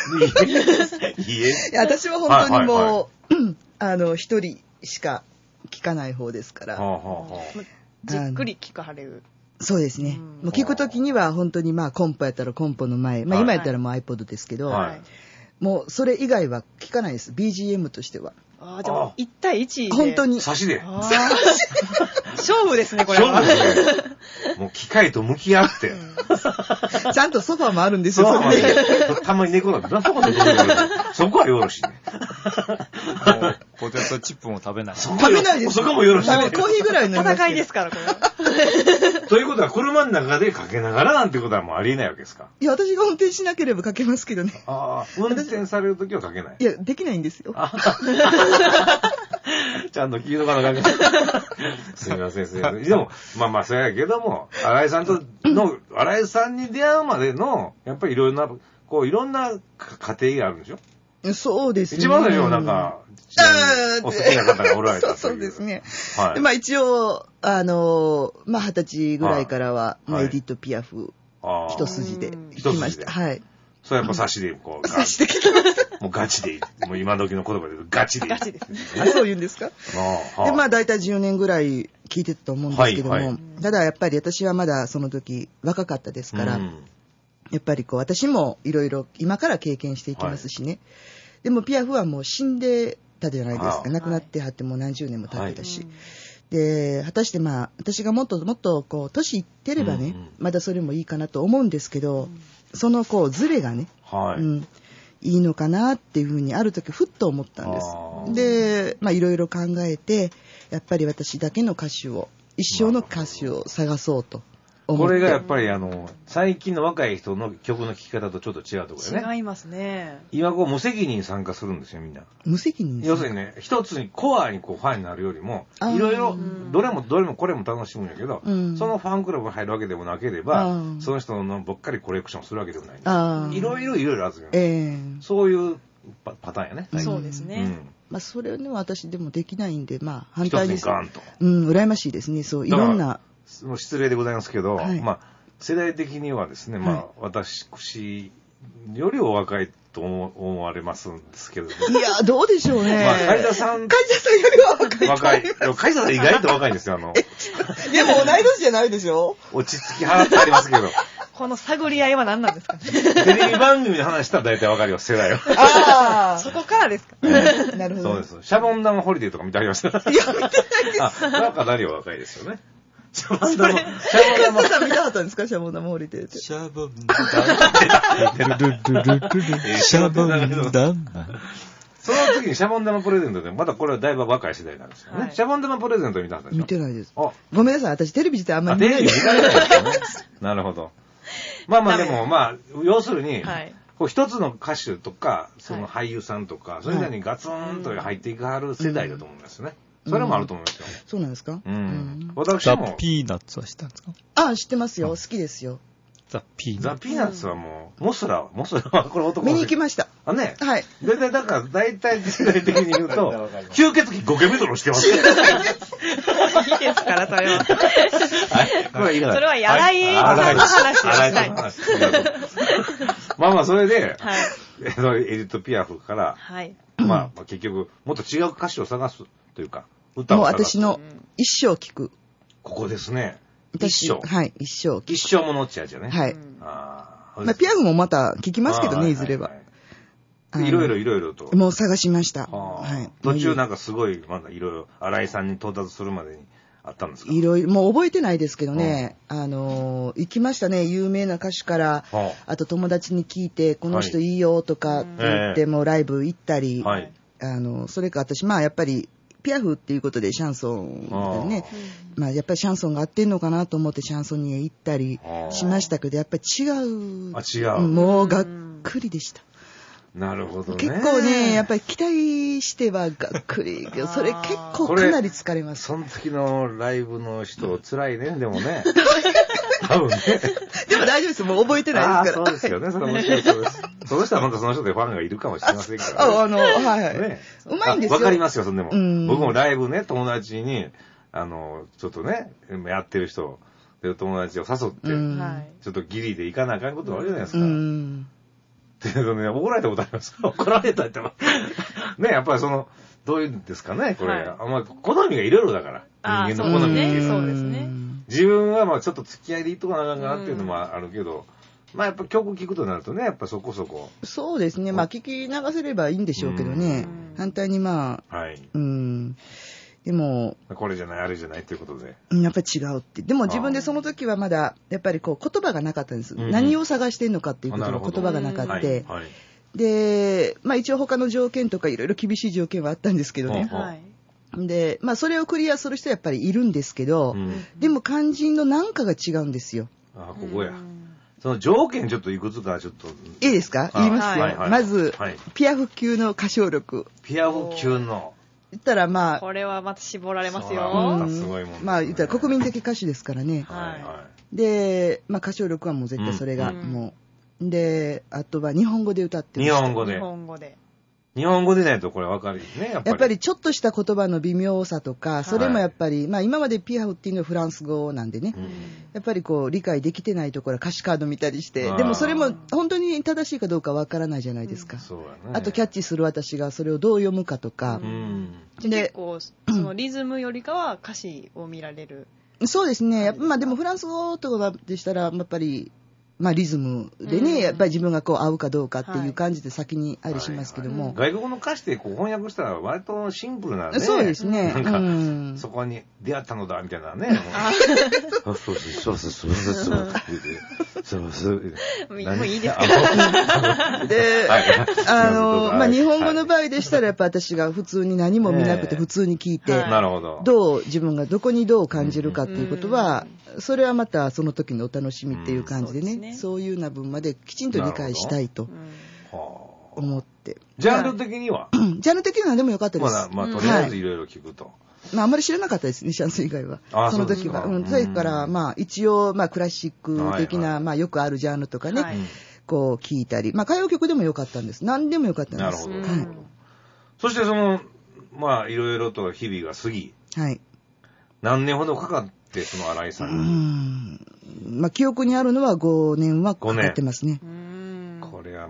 え私は本当にもう、はいはいはい、あの一人しか聞かない方ですから、はあはあはあ、じっくり聞かはれる。 そうですね、うん、もう聞くときには本当にまあコンポやったらコンポの前、まあ、今やったらもう iPod ですけど、はい、もうそれ以外は聞かないです ビージーエム としては。 ああ、じゃあいち対いちで本当に差しで勝負ですねこれは。 勝負ですね。もう機械と向き合って、 うん、ちゃんとソファーもあるんですよ。 それでたまに猫なんてそこでどうそこはよろしいね。 もうポテトチップも食べない。 食べないです。 そこもよろしいね。 コーヒーぐらいの戦いですからこれは。 ということは車の中でかけながらなんてことはもうありえないわけですか。 いや私が運転しなければかけますけどね。 ああ、運転されるときはかけない。 いやできないんですよ。 ちゃんと聞いとかなきゃ。すみません、すみません。でも、まあまあ、そうやけども、新井さんとの、新井さんに出会うまでの、やっぱりいろんな、こう、いろんな過程があるんでしょ？ そうですね。 一番最初なんか、お好きな方がおられたという。 そうですね。はい。でまあ一応、あの、まあ二十歳ぐらいからは、はい、エディット・ピアフ、一筋で聞きました。はい。 それやっぱ差しで、こう。 差しで聞きました。 もうガチで、もう今時の言葉で言うガチで。 ガチですね。 あ、そう言うんですか？で、まあ大体じゅうねんぐらい聞いてたと思うんですけども、はいはい、ただやっぱり私はまだその時若かったですから、うん、やっぱりこう私もいろいろ今から経験していきますしね。はい、でもピアフはもう死んでたじゃないですか。亡くなってはってもう何十年も経ってたし。はい、で、果たしてまあ私がもっともっとこう年いってればね、うんうん、まだそれもいいかなと思うんですけど、うんそのこうズレがね、はいうん、いいのかなっていうふうにある時ふっと思ったんです。で、まあいろいろ考えてやっぱり私だけの歌手を一生の歌手を探そうと思って。 これがやっぱりあの最近の若い人の曲の聴き方とちょっと違うところね。 違いますね。 今こう無責任参加するんですよみんな。 無責任。 要するにね一つにコアにこうファンになるよりもいろいろどれもどれもこれも楽しむんやけど、うん、そのファンクラブに入るわけでもなければその人のばっかりコレクションするわけでもないんです。いろいろいろいろ集める、えー。そういうパ, パターンやね。 そうですね。うんまあ、それは私でもできないんで、まあ、反対です。 一つにガンと。 うん、羨ましいですね。そう、いろんな。 失礼でございますけど、はい、まあ、世代的にはですね、まあ、はい、私よりお若いと思われますんですけど、ね、 いや、どうでしょうね。 まあ、カイザさん。 カイザさんよりは若い。 若い。カイザさん意外と若いんですよ、あの。 でも同い年じゃないでしょ？ 落ち着き払ってありますけど。 この探り合いは何なんですかね。 テレビ番組で話したら大体わかるよ、世代は。 ああ。 そこからですか。 なるほど。 そうです。シャボン玉ホリデーとか見てありました。いや、見てないです。あ、なんかなりは若いですよね。シャボン玉。シャボン玉さん見たかったんですか、シャボン玉ホリデーって。 シャボン玉。ルルルルルルシャボン玉。 その次にシャボン玉プレゼントで、まだこれはだいぶ若い世代なんですよね。はい、シャボン玉プレゼント見たんですか？ 見てないです。ごめんなさい、私テレビ自体あんまり見ない。テレビ見ないですよね。なるほど。まあまあでも、まあ、要するに、はい、こう一つの歌手とか、その俳優さんとか、はい、それらにガツンと入っていかはる世代だと思うんですね。うん、それもあると思いますよ。 うん、そうなんですか？ うん。うん、私も。 ザ・ピーナッツは知ったんですか？ あ、知ってますよ。好きですよ。 ザ・ピーナッツ。 ザ・ピーナッツはもう、モスラ、モスラはこれ男の子。 見に行きました。 あ、ね。 はい。 大体、だから、大体世代的に言うと、吸血鬼ごけメドロしてます。いいですから、それは。はい。 これはいいかな。 それは、やらい映画さんの話をしたい。 まあまあ、それで、 はい。 エディット・ピアフから、はい。まあ、結局、もっと違う歌詞を探すというか、歌を探す。 もう私の一生聞く。 ここですね。一生。 はい、一生。 一生ものっちゃうじゃね。 はい。あまあ、ピアフもまた聞きますけどね、いずれは。 いろいろいろいろと。 もう探しました。はい。 途中なんかすごい、まだいろいろ、新井さんに到達するまでにあったんですか？ いろいろ、もう覚えてないですけどね、あの、行きましたね、有名な歌手から、あと友達に聞いて、この人いいよとかって言って、もうライブ行ったり、あの、それか私、まあやっぱり、ピアフっていうことでシャンソンでね、まあやっぱりシャンソンが合ってんのかなと思ってシャンソンに行ったりしましたけど、やっぱり違う。 あ、違う。 もうがっくりでした。 なるほどね。 結構ね、やっぱり期待してはがっくり。それ結構かなり疲れます。 その時のライブの人、辛いね、でもね。多分ね。 でも大丈夫です。もう覚えてないですから。 そうですよね。それもちろんそうです。その人は本当その人でファンがいるかもしれませんから、ね。 あ、あの、はいはい。ね、うまいんですよ。 わかりますよ、そんでも。僕もライブね、友達に、あの、ちょっとね、やってる人、友達を誘って、ちょっとギリで行かなあかんことがあるじゃないですか。うんっていうのね、怒られたことあります。怒られたっても。ね、やっぱりその、どういうんですかね、これ。はい、あまあ、好みがいろいろだから。人間の好みっていうのは。 そうですね。 自分はまあちょっと付き合いでいっとかなあかんかなっていうのもあるけど、まあやっぱ曲聴くとなるとね、やっぱそこそこ。 そうですね。まあ聞き流せればいいんでしょうけどね。反対にまあ、はい。うん。でも、 これじゃない、あれじゃないということで。 やっぱり違うって。でも自分でその時はまだ、やっぱりこう言葉がなかったんです。うん、何を探してんのかっていうことの言葉がなかった。はいはい、で、まあ一応他の条件とかいろいろ厳しい条件はあったんですけどね。はい、で、まあそれをクリアする人はやっぱりいるんですけど、うん、でも肝心の何かが違うんですよ。 あ、ここや。その条件ちょっといくつかちょっと。 いいですか？言いますよ。はいはい、まず、はい、ピアフ級の歌唱力。 ピアフ級の。 言ったらまあ。 これはまた絞られますよ。 うん、すごいもん、ね。 まあ言ったら国民的歌手ですからね。はい。で、まあ歌唱力はもう絶対それが、うん、もう。で、あとは日本語で歌ってる人。日本語で。 日本語で。 日本語でないとこれ分かるね、やっぱり。 やっぱりちょっとした言葉の微妙さとか、それもやっぱり、はい、まあ今までピアフっていうのはフランス語なんでね、うん、やっぱりこう理解できてないところは歌詞カード見たりして、でもそれも本当に正しいかどうか分からないじゃないですか。うん、そうやね。あとキャッチする私がそれをどう読むかとか。うん、 で結構そのリズムよりかは歌詞を見られる。 そうですね。まあでもフランス語とかでしたら、やっぱり、まあリズムでね、うん、やっぱり自分がこう合うかどうかっていう感じで先にありしますけども、はいはいはい、外国の歌詞でこう翻訳したら割とシンプルなんで、 そうですね。 なんか、うん、そこに出会ったのだみたいなね。そうそうそうそうそうそうそうそう。 もういいですか。 で、あのまあ日本語の場合でしたらやっぱ私が普通に何も見なくて普通に聞いて、 なるほど。 どう自分がどこにどう感じるかっていうことは、それはまたその時のお楽しみっていう感じでね。そういうような分まできちんと理解したいと思って。 ジャンル的にはジャンル的には何でもよかったです。 まあ、まあ、とりあえずいろいろ聞くと。 まあ、あんまり知らなかったですね、シャンソン以外は。あその時は。うん。それから、まあ、一応、まあ、クラシック的な、まあ、よくあるジャンルとかね、こう、聞いたり。まあ、歌謡曲でもよかったんです。何でもよかったんです。 なるほど。はい。そして、その、まあ、いろいろと日々が過ぎ。はい。何年ほどかかって、その新井さんに。うん。まあ、記憶にあるのはごねんはかかってますね。 これは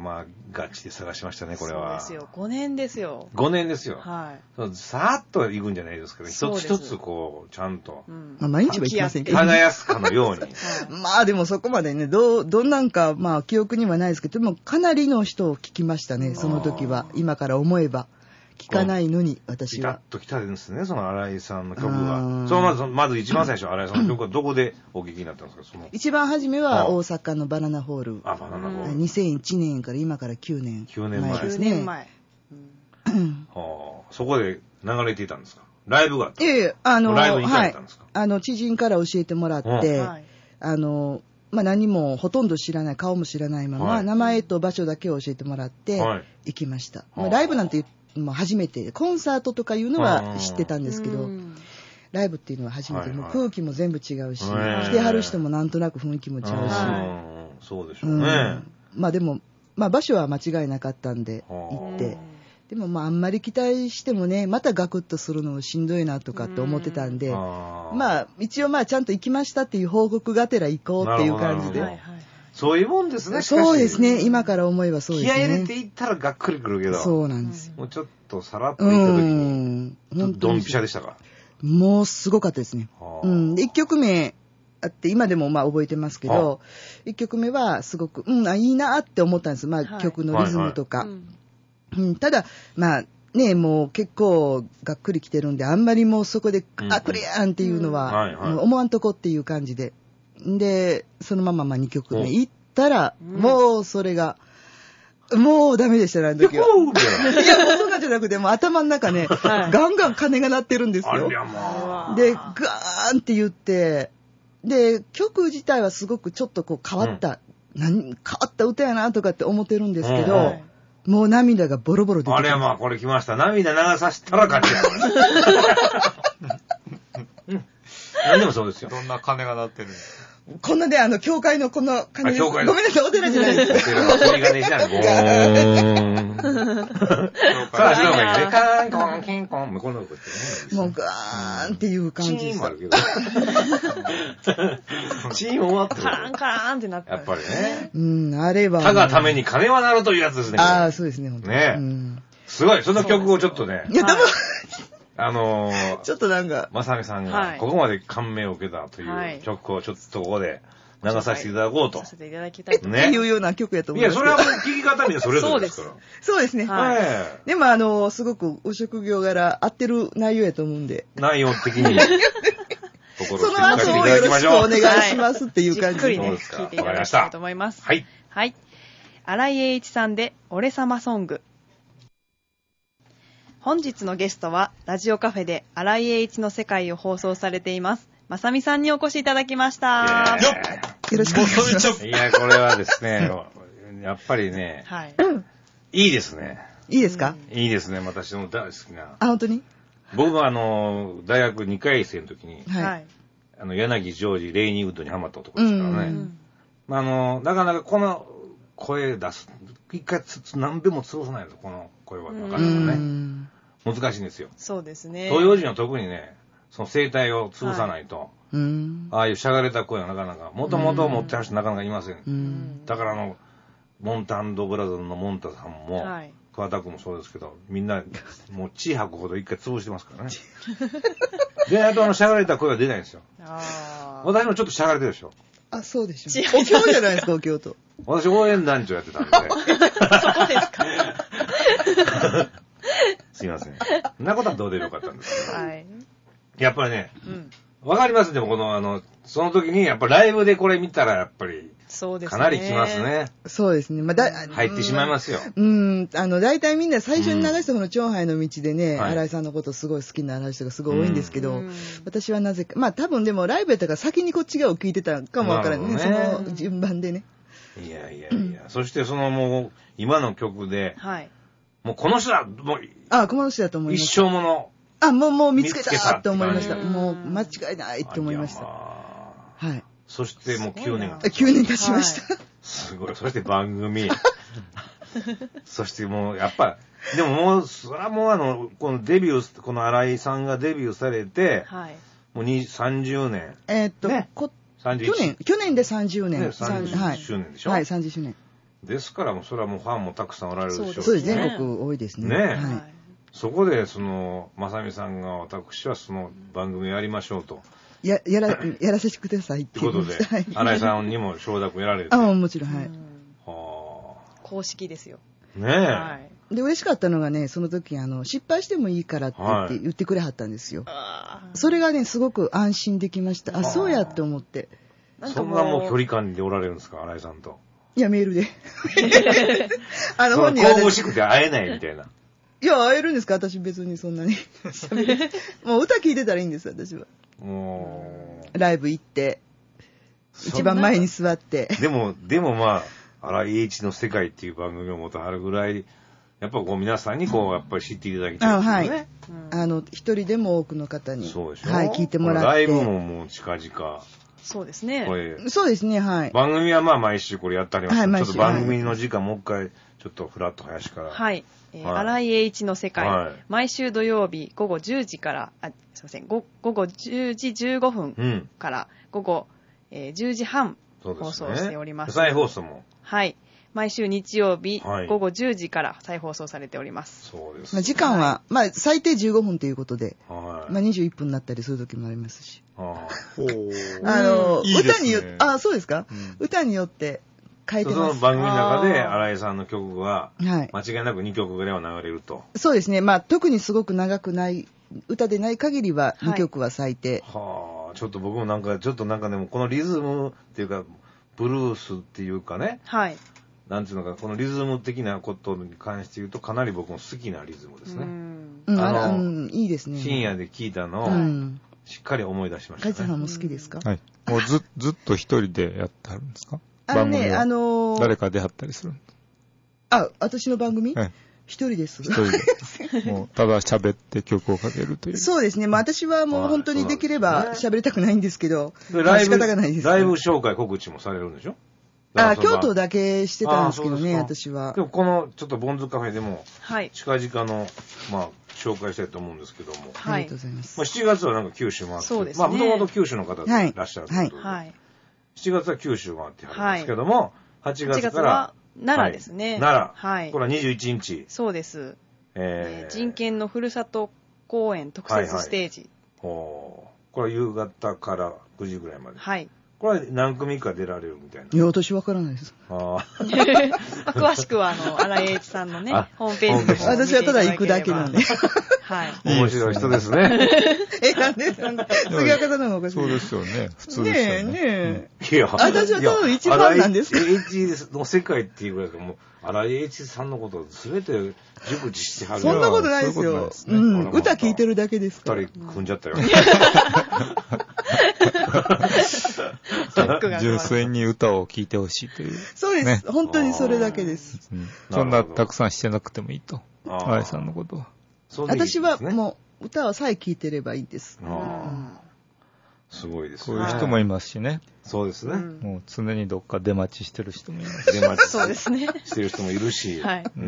まあ、ガチで探しましたね、これは。 そうですよ。ごねんですよ。 ごねんですよ。 はい。 さーっと行くんじゃないですけど、一つ一つこう、ちゃんと。 うん、まあ、毎日は行きませんけど。 耕すかのように。 まあでもそこまでね、どう、どんなんか、まあ記憶にはないですけど、でもかなりの人を聞きましたね、その時は。今から思えば。聞かないのに、私は。 ピタッと来たんですね、その新井さんの曲が。そのまず、まず一番最初、新井さんの曲はどこでお聴きになったんですか？その一番初めは大阪のバナナホール。 あ、バナナホール。 にせんいちねんから今からきゅうねん。 きゅうねんまえですね。 きゅうねんまえ。 はあ、そこで流れていたんですか？ライブがあった？ ええ、あの、 ライブに行かれたんですか？ はい。あの、知人から教えてもらって、はい、あの、まあ、何もほとんど知らない、顔も知らないまま、はい、名前と場所だけを教えてもらって、行きました。はい、ライブなんて言ってもう初めて、コンサートとかいうのは知ってたんですけど、ライブっていうのは初めて、はいはい、もう空気も全部違うし、来てはる人もなんとなく雰囲気も違うし、 そうでしょうね。うん、 まあでも、まあ場所は間違いなかったんで行って、でもまああんまり期待してもね、またガクッとするのしんどいなとかって思ってたんで、あまあ一応まあちゃんと行きましたっていう報告がてら行こうっていう感じで。 そういうもんですね。 そうですね。今から思えばそうですね。 気合入れていったらがっくりくるけど。 そうなんですよ。 もうちょっとさらっといった時に、ドンピシャでしたか？ もうすごかったですね。うん。で、いっきょくめあって、今でもまあ覚えてますけど、いっきょくめはすごく、うん、あ、いいなって思ったんです。まあ、はい、曲のリズムとか。はいはいうん、ただ、まあ、ね、もう結構がっくりきてるんで、あんまりもうそこで、うん、あ、これやんっていうのは、うん、思わんとこっていう感じで。で、そのまままあにきょくめ行ったら、うん、もうそれが、もうダメでしたね、あの時は。いや、もうそんなんじゃなくて、もう頭の中ね、はい、ガンガン鐘が鳴ってるんですよ。で、ガーンって言って、で、曲自体はすごくちょっとこう変わった、うん、何変わった歌やなとかって思ってるんですけど、うんうん、もう涙がボロボロ出てきて。あれはまあこれ来ました。涙流させたら勝ちや。何でもそうですよ。 どんな鐘が鳴ってるんですか？ こんなで、あの、教会のこの鐘です。ごめんなさい、お寺じゃないです。お寺の鳥鐘じゃん。ゴーン。さあ、しろがいいね。カーン、コン、キン、コン。もうこんなこと言ってね。 もうガーンっていう感じでした。チーンもあるけど。チーン終わってる。 カランカランってなってやっぱりね。 うん、あれは。 他がために金は鳴るというやつですね。 ああ、そうですね、本当に。 ね。すごい、その曲をちょっとね。 いや、でも、 あのー、 ちょっとなんか、 まさみさんがここまで感銘を受けたという曲をちょっとここで流させていただこうと。 させていただきたいと。 ね。いうような曲やと思います。 いや、それはもう聴き方みんなそれぞれですから。 そうですね。はい。でも、あの、すごくお職業柄合ってる内容やと思うんで。 内容的に。 その後をよろしくお願いしますっていう感じで。 じっくりね、聞いていただきたいと思います。 はい。 はい。新井栄一さんで、俺様ソング。本日のゲストはラジオカフェで新井栄一の世界を放送されていますまさみさんにお越しいただきました。 よろしくお願いします。 いや、これはですね、やっぱりね、はい、いいですね。 いいですか？ いいですね、私の大好きな。 あ、本当に？ 僕はあの大学にかい生の時に、 はい、 あの柳ジョージレイニーウッドにハマった男ですからね。あのなかなかこの声出す一回つつ何べも潰さないとこの声はなかなかね。難しいんですよ。 そうですね。 東洋人は特にね、その声帯を潰さないと、はい、ああいうしゃがれた声はなかなか、もともと持ってはる人なかなかいません。んだからあの、モンタ&ブラザーズのモンタさんも、はい、桑田君もそうですけど、みんな、もう血吐くほど一回潰してますからね。で、あとあの、しゃがれた声は出ないんですよ。あ私もちょっとしゃがれてるでしょ。 あ、そうでしょ。お経じゃないですか、お経と。 私、応援団長やってたんで。 そこですか。 すいません。そんなことはどうでもよかったんですけど。 はい。 やっぱりね、わ、うん、かりますでもこの、あの、その時に、やっぱライブでこれ見たら、やっぱり、 そうですね。 かなりきますね。 そうですね。まあ、だ、 入ってしまいますよ。 うん、あの、大体みんな最初に流したこの長杯の道でね、新、うん、井さんのことすごい好きな話とかすごい多いんですけど、うん、私はなぜか、まあ多分でもライブやったから先にこっち側を聞いてたかもわからないね、その順番でね。 いやいやいや、うん、そしてそのもう、今の曲で、 はい。 もうこの人だもう、 あ、この人だと思います。 一生もの。 あ、もう、もう見つけたって思いました。もう間違いないって思いました。はい。 そしてもうきゅうねん。 きゅうねん経ちました。はい、 すごい。そして番組。そしてもう、やっぱ、でももう、それはもうあの、このデビュー、この新井さんがデビューされて、 はい、 もうにさんじゅうねん。 えー、っと、 ね、 こ去年、去年でさんじゅうねん。 ね、さんじゅっしゅうねんでしょ、 はい、はい、さんじゅっしゅうねん。 ですから、もうそれはもうファンもたくさんおられるでしょうし、ね。 そうです、全国多いですね。 ねえ。 はい、 そこで、その、まさみさんが私はその番組をやりましょうと。 や、やら、やらせてくださいっていうことで、新井さんにも承諾やられて。 あ、もちろん、はい。 はあ。公式ですよ。 ねえ。はい。 で、嬉しかったのがね、その時、あの、失敗してもいいからって言って、はい、言ってくれはったんですよ。それがね、すごく安心できました。あ、そうやって思って。 そんなもう距離感でおられるんですか、新井さんと。 いや、メールで。 あの、本人は。神々しくて会えないみたいな。 いや、会えるんですか私別にそんなに。もう歌聴いてたらいいんです、私は。 もう。ライブ行って、一番前に座って。 でも、でもまあ、新井英一の世界っていう番組を持たはるぐらい、やっぱこう皆さんにこう、やっぱり知っていただきたい、ね。 あ、はい。あの、一人でも多くの方に。 そうでしょ。 はい、聞いてもらって。 ライブももう近々。 そうですね。 これそうですね、はい。 番組はまあ毎週これやってありますけど、はい、ちょっと番組の時間もう一回、ちょっとフラット林から。 はい。えーはい、新井英一の世界、はい、毎週土曜日午後じゅうじから、あ、すいません、午後じゅうじじゅうごふんから午後、うんえー、じゅうじはん放送しております。 再放送も。 はい。毎週日曜日、はい、午後じゅうじから再放送されております。 そうです、 まあ、時間は、まあ、最低じゅうごふんということで、はい、まあ、にじゅういっぷんになったりする時もありますし。ああの、いい歌によって、あ、そうですか、うん、歌によって変えてます。 その番組の中で新井さんの曲が、間違いなくにきょくぐらいは流れると。 そうですね。まあ、特にすごく長くない、歌でない限りはにきょくは最低。 はい、はあ、ちょっと僕もなんか、ちょっとなんかでも、このリズムっていうか、ブルースっていうかね。 はい。 なんていうのか、このリズム的なことに関して言うと、かなり僕も好きなリズムですね。うん。あの、うん、いいですね。 深夜で聞いたのを、うん、しっかり思い出しましたね。 梶さんも好きですか？ はい。もうず、ずっと一人でやってはるんですか？ あのね、あのー、 誰か出はったりする？ あ、私の番組？ はい。 一人です。 一人で。もう、ただ喋って曲をかけるという。 そうですね。まあ私はもう本当にできれば喋りたくないんですけど、 まあ、ライブ、仕方がないです、ね。ライブ紹介告知もされるんでしょ？ あ、京都だけしてたんですけどね、私は。 でもこの、ちょっとボンズカフェでも、はい。近々の、まあ、紹介したいと思うんですけども。 はい。ありがとうございます。 まあしちがつはなんか九州回って、 そうですね。 まあ、もともと九州の方でいらっしゃるということで。はい。しちがつは九州回ってはるんですけども、はちがつから、 奈良ですね。 奈良。はい。これはにじゅういちにち。 そうです。えー、人権のふるさと公演特設ステージ。はいはい、 ほう。これは夕方からくじぐらいまで。 はい。 これは何組か出られるみたいな。 いや、私わからないです。あ詳しくは、あの、新井英一さんのね、ホームページで。 私はただ行くだけなんで。 はい。 面白い人ですね。 え、なんでなんか、杉岡さんの方がおかしい。 そうですよね。普通ですよね。 ねえ、ねえ。いや、私は多分一番なんですよ。新井英一の世界っていうぐらいで、もう、新井英一さんのことを全て熟知してはる。 そんなことないですよ。うん。歌聞いてるだけですから。 二人組んじゃったよ。 純粋に歌を聴いてほしいという。 そうです、ね。本当にそれだけです。 うん、そんなたくさんしてなくてもいいと。新井さんのことは。 私はもう歌をさえ聴いてればいいです。 すごいですね。そういう人もいますしね。 そうですね。 もう常にどっか出待ちしてる人もいます。 出待ちそうですね。 してる人もいるし。 はい。 うん。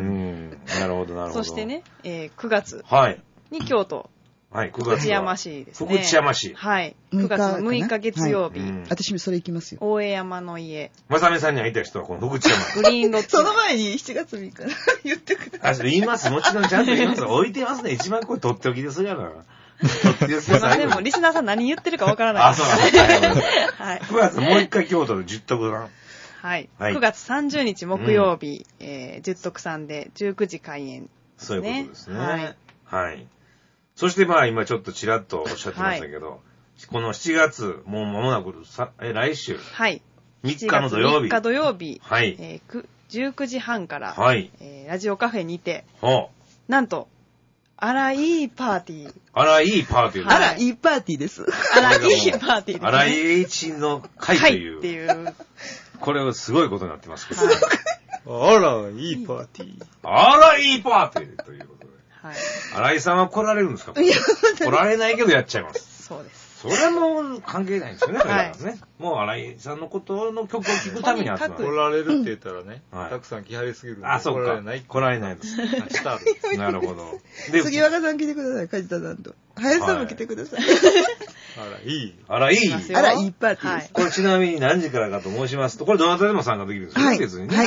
なるほど、なるほど。 そしてね、えー、くがつに京都。 はい、 福知山市ですね。 福知山市。 はい。くがつのむいか月曜日。 私もそれ行きますよ。 大江山の家。 まさみさんに会いたい人はこの福知山。 グリーンロッド。 その前にしちがつみっか言ってください。 あ、それ言います。もちろんちゃんと言います。置いてますね。一番これとっておきですやろ。 すいません、もうリスナーさん何言ってるかわからない。 あ、そうなんですね。はい。くがつもう一回京都でじゅっとくさん。 はい。くがつさんじゅうにち木曜日、えー、じゅっとくさんでじゅうくじ開演。 そういうことですね。はい。はい。そしてまあ今ちょっとちらっとおっしゃってましたけど、はい、このしちがつ、もう間もなくさ、え、来週。 はい。 みっかの土曜日。 みっか土曜日。 はい。 えー、じゅうくじはんから、 はい。 えー、ラジオカフェにて、 ほう。なんと、あらいいパーティー。 あらいいパーティーです。あらいいパーティーです。 あらいいパーティーです、ね。 あらいい一の会という。 会っていう。 これはすごいことになってますけど、 ね。あらいいパーティー。 あらいいパーティーということで。 はい。 新井さんは来られるんですか？いや、来られないけどやっちゃいます。 そうです。 それはもう関係ないんですよね、はい、ね。もう新井さんのことの曲を聴くために集まる。 来られるって言ったらね、うん、たくさん来はりすぎるんで。 あ、そうか。 来られない。 来られないです。なるほど。 で、杉若さん来てください、梶田さんと。林さんも来てください。はい、 あら、いい。 あら、いい。 あら、いいパーティーです。 これちなみに何時からかと申しますと、これどなたでも参加できるんですよね、別にね。はい。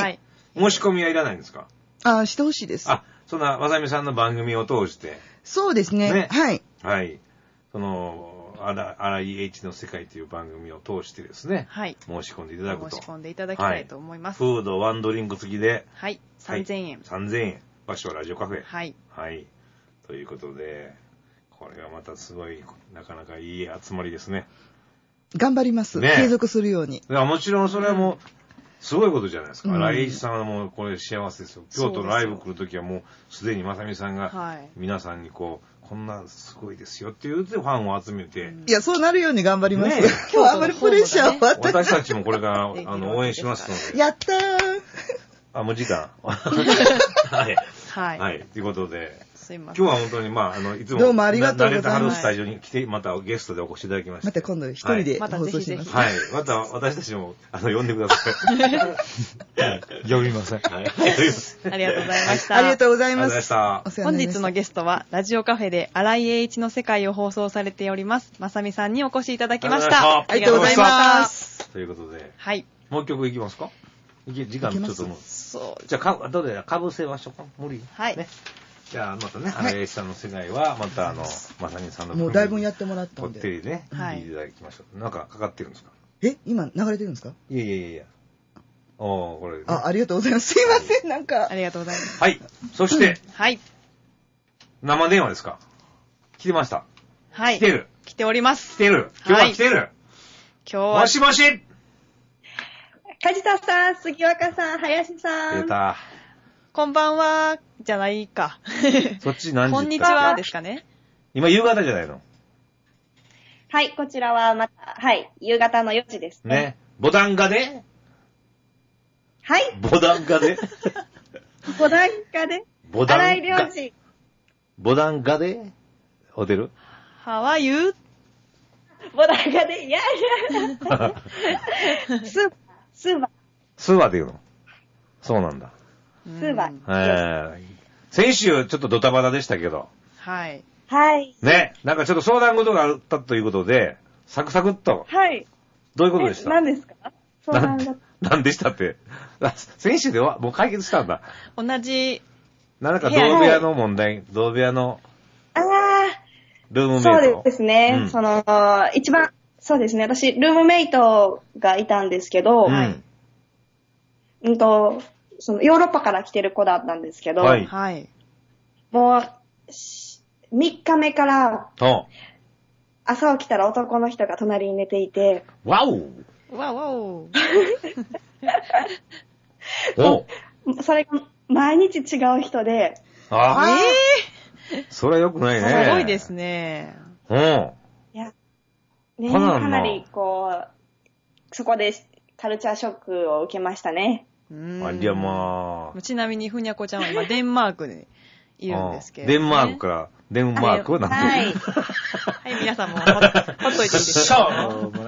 申し込みはいらないんですか？ あ、してほしいです。 あ、そんな、まさみさんの番組を通して。 そうですね。ね、はい。 はい。その、荒井英一の世界という番組を通してですね。 はい。 申し込んでいただくと。 申し込んでいただきたいと思います。 はい、フードワンドリンク付きで。 はい。さんぜんえん。 さんぜんえん。場所はラジオカフェ。 はい。 はい。ということで、これがまたすごい、なかなかいい集まりですね。 頑張ります。ね、継続するように。 いや、もちろんそれはもう、すごいことじゃないですか。荒井英一さんはもうこれ幸せですよ。京都のライブ来るときはもうすでにまさみさんが皆さんにこう、こんなすごいですよって言ってファンを集めて。 いや、そうなるように頑張ります。ね、今日あんまりプレッシャーを私私たちもこれからあの応援しますので。 やったー。 あ、もう時間。はい。はい。はい。ということで。すいません。今日は本当に、まあ、あの、いつも、 どうもありがとうございます。 慣れた春スタジオに来て、またゲストでお越しいただきました。 また今度一人で放送します。 はい。また私たちも、あの、呼んでください。 呼びません。はい。 ありがとうございました。 ありがとうございます。 本日のゲストは、ラジオカフェで荒井英一の世界を放送されております、まさみさんにお越しいただきました。 ありがとうございます。 ということで。 はい。 もう一曲いきますか？時間ちょっともう。そう。じゃあ、か、どうでかぶせましょうか？無理。 はい。 ね。じゃあ、またね、荒井英一さんの世界は、またあの、まさみさんの。 もうだいぶやってもらったんで。 こってりね、聞いていただきましょう。なんかかかってるんですか？ え、今流れてるんですか？ いやいやいやいや。おー、これ。 あ、ありがとうございます。すいません、なんか。 ありがとうございます。 はい。そして、 はい。 生電話ですか？来てました。 はい。 来てる。 来ております。 来てる。今日は来てる。 今日は。 もしもし梶田さん、杉若さん、林さん。 出た。 こんばんは、じゃないか。 そっち何時こんにちはですかね。 今夕方じゃないの？ はい、こちらはまた、はい、夕方のよじですね。 ね。ボタンガではい。 ボタンガでボタンガでボタンガ。 荒井良二。 ボタンガでホテル How are you? ボタンガで、いやいや。スーパー、スーパー。 スーパーって言うの？そうなんだ。 スーパー。 えー、先週ちょっとドタバタでしたけど。 はい。 はい。 ね。なんかちょっと相談事があったということで、サクサクっと。 はい。 どういうことでした？ 何ですか？相談事。 何でしたって。先週ではもう解決したんだ。 同じ。 なんか同部屋の問題、同部屋の。 ああ。 ルームメイト。 そうですね。うん、その、一番、そうですね。私、ルームメイトがいたんですけど、うん。うんと、その、ヨーロッパから来てる子だったんですけど、 はい。 もう、みっかめから、朝起きたら男の人が隣に寝ていて、 わおわおおそれが毎日違う人で、 ああ、えー、それは良くないね。 すごいですね。 うん。 いや、ね、かなりこう、そこでカルチャーショックを受けましたね。 ありゃまあ。 ちなみにふにゃこちゃんは今デンマークにいるんですけど、ね、 デンマークからデンマークはなんて、 はい、はい、皆さんもほっといていいですか？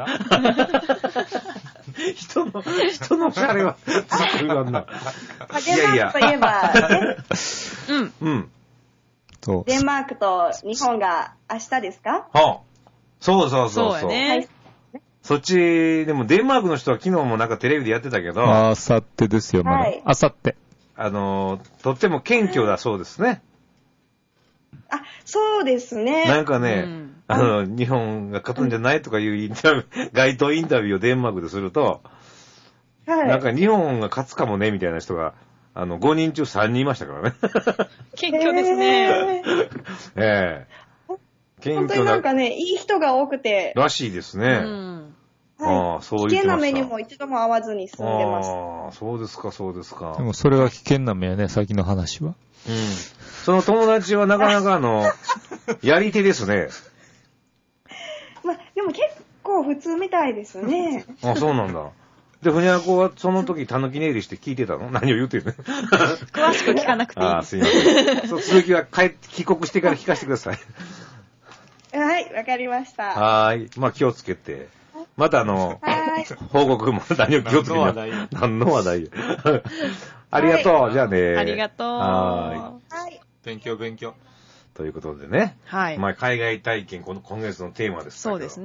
人の人のシャレは作るんだ。 いやいや。といえば、ね、 うんうん。 デンマークと日本が明日ですか？ はあ、そうそうそうそう。 そうやね。はい、 そっち、でもデンマークの人は昨日もなんかテレビでやってたけど。 あさってですよ、まだ。はい、あさって。 あの、とっても謙虚だそうですね。 あ、そうですね。 なんかね、うん、あの、日本が勝つんじゃないとかいうインタビュー、街頭インタビューをデンマークですると、はい、なんか日本が勝つかもね、みたいな人が、あの、ごにん中さんにんいましたからね。 謙虚ですね。 ええー。 謙虚な。本当になんかね、いい人が多くて。 らしいですね。うん、 ああ、そういう。危険な目にも一度も会わずに住んでます。 ああ、そうですか、そうですか。 でもそれは危険な目やね、先の話は。 うん。その友達はなかなかあの、やり手ですね。 まあ、でも結構普通みたいですね。 あ、そうなんだ。で、ふにゃこはその時、たぬき寝入りして聞いてたの？何を言うてるの？ 詳しく聞かなくていい。 あ、すいません。そう、続きは帰って、帰国してから聞かせてください。 はい、わかりました。 はい。まあ、気をつけて。またあの、報告も何を気をつけて。何の話題ありがとう。はい、じゃあね。 ありがとう。 はい。 勉強勉強。 ということでね。 はい。 まあ、海外体験、この今月のテーマですけど。 そうですね。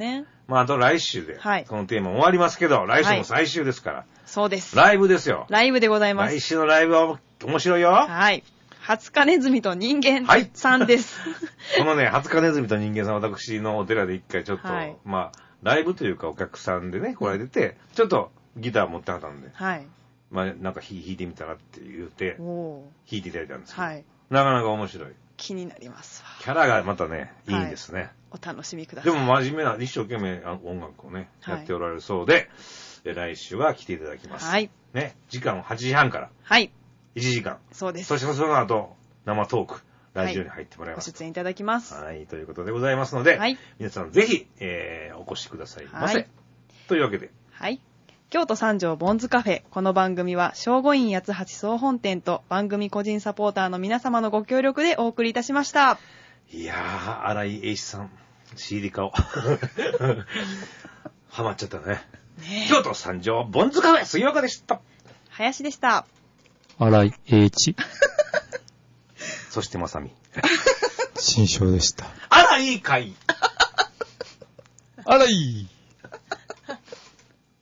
まあ、あと来週で、はい、このテーマ終わりますけど、来週も最終ですから。はい、 そうです。 ライブですよ。 ライブでございます。 来週のライブは面白いよ。 はい。はつかネズミと人間さんです。はい、 このね、はつかネズミと人間さん、私のお寺で一回ちょっと、はい、まあ、ライブというかお客さんでね、来られてて、ちょっとギター持ってはったんで、はい。まあ、なんか弾いてみたらって言うて、弾いていただいたんですけど、はい。なかなか面白い。 気になりますわ。 キャラがまたね、いいんですね。はい、 お楽しみください。 でも真面目な、一生懸命音楽をね、やっておられるそうで、はい、来週は来ていただきます。はい。ね、時間ははちじはんから。はい。いちじかん。そうです。そしてその後、生トーク、ラジオに入ってもらいます。 はい、ご出演いただきます。 はい、ということでございますので、はい、皆さんぜひ、えー、お越しくださいませ。はい、というわけで。 はい。京都三条ボンズカフェ。この番組は、正午院八橋総本店と番組個人サポーターの皆様のご協力でお送りいたしました。 いやー、荒井英一さん、シーディー 化を。ハマっちゃったね。ね京都三条ボンズカフェ、杉岡でした。 林でした。 荒井英一。 そしてまさみ。 新章でした。 荒井会。 荒井。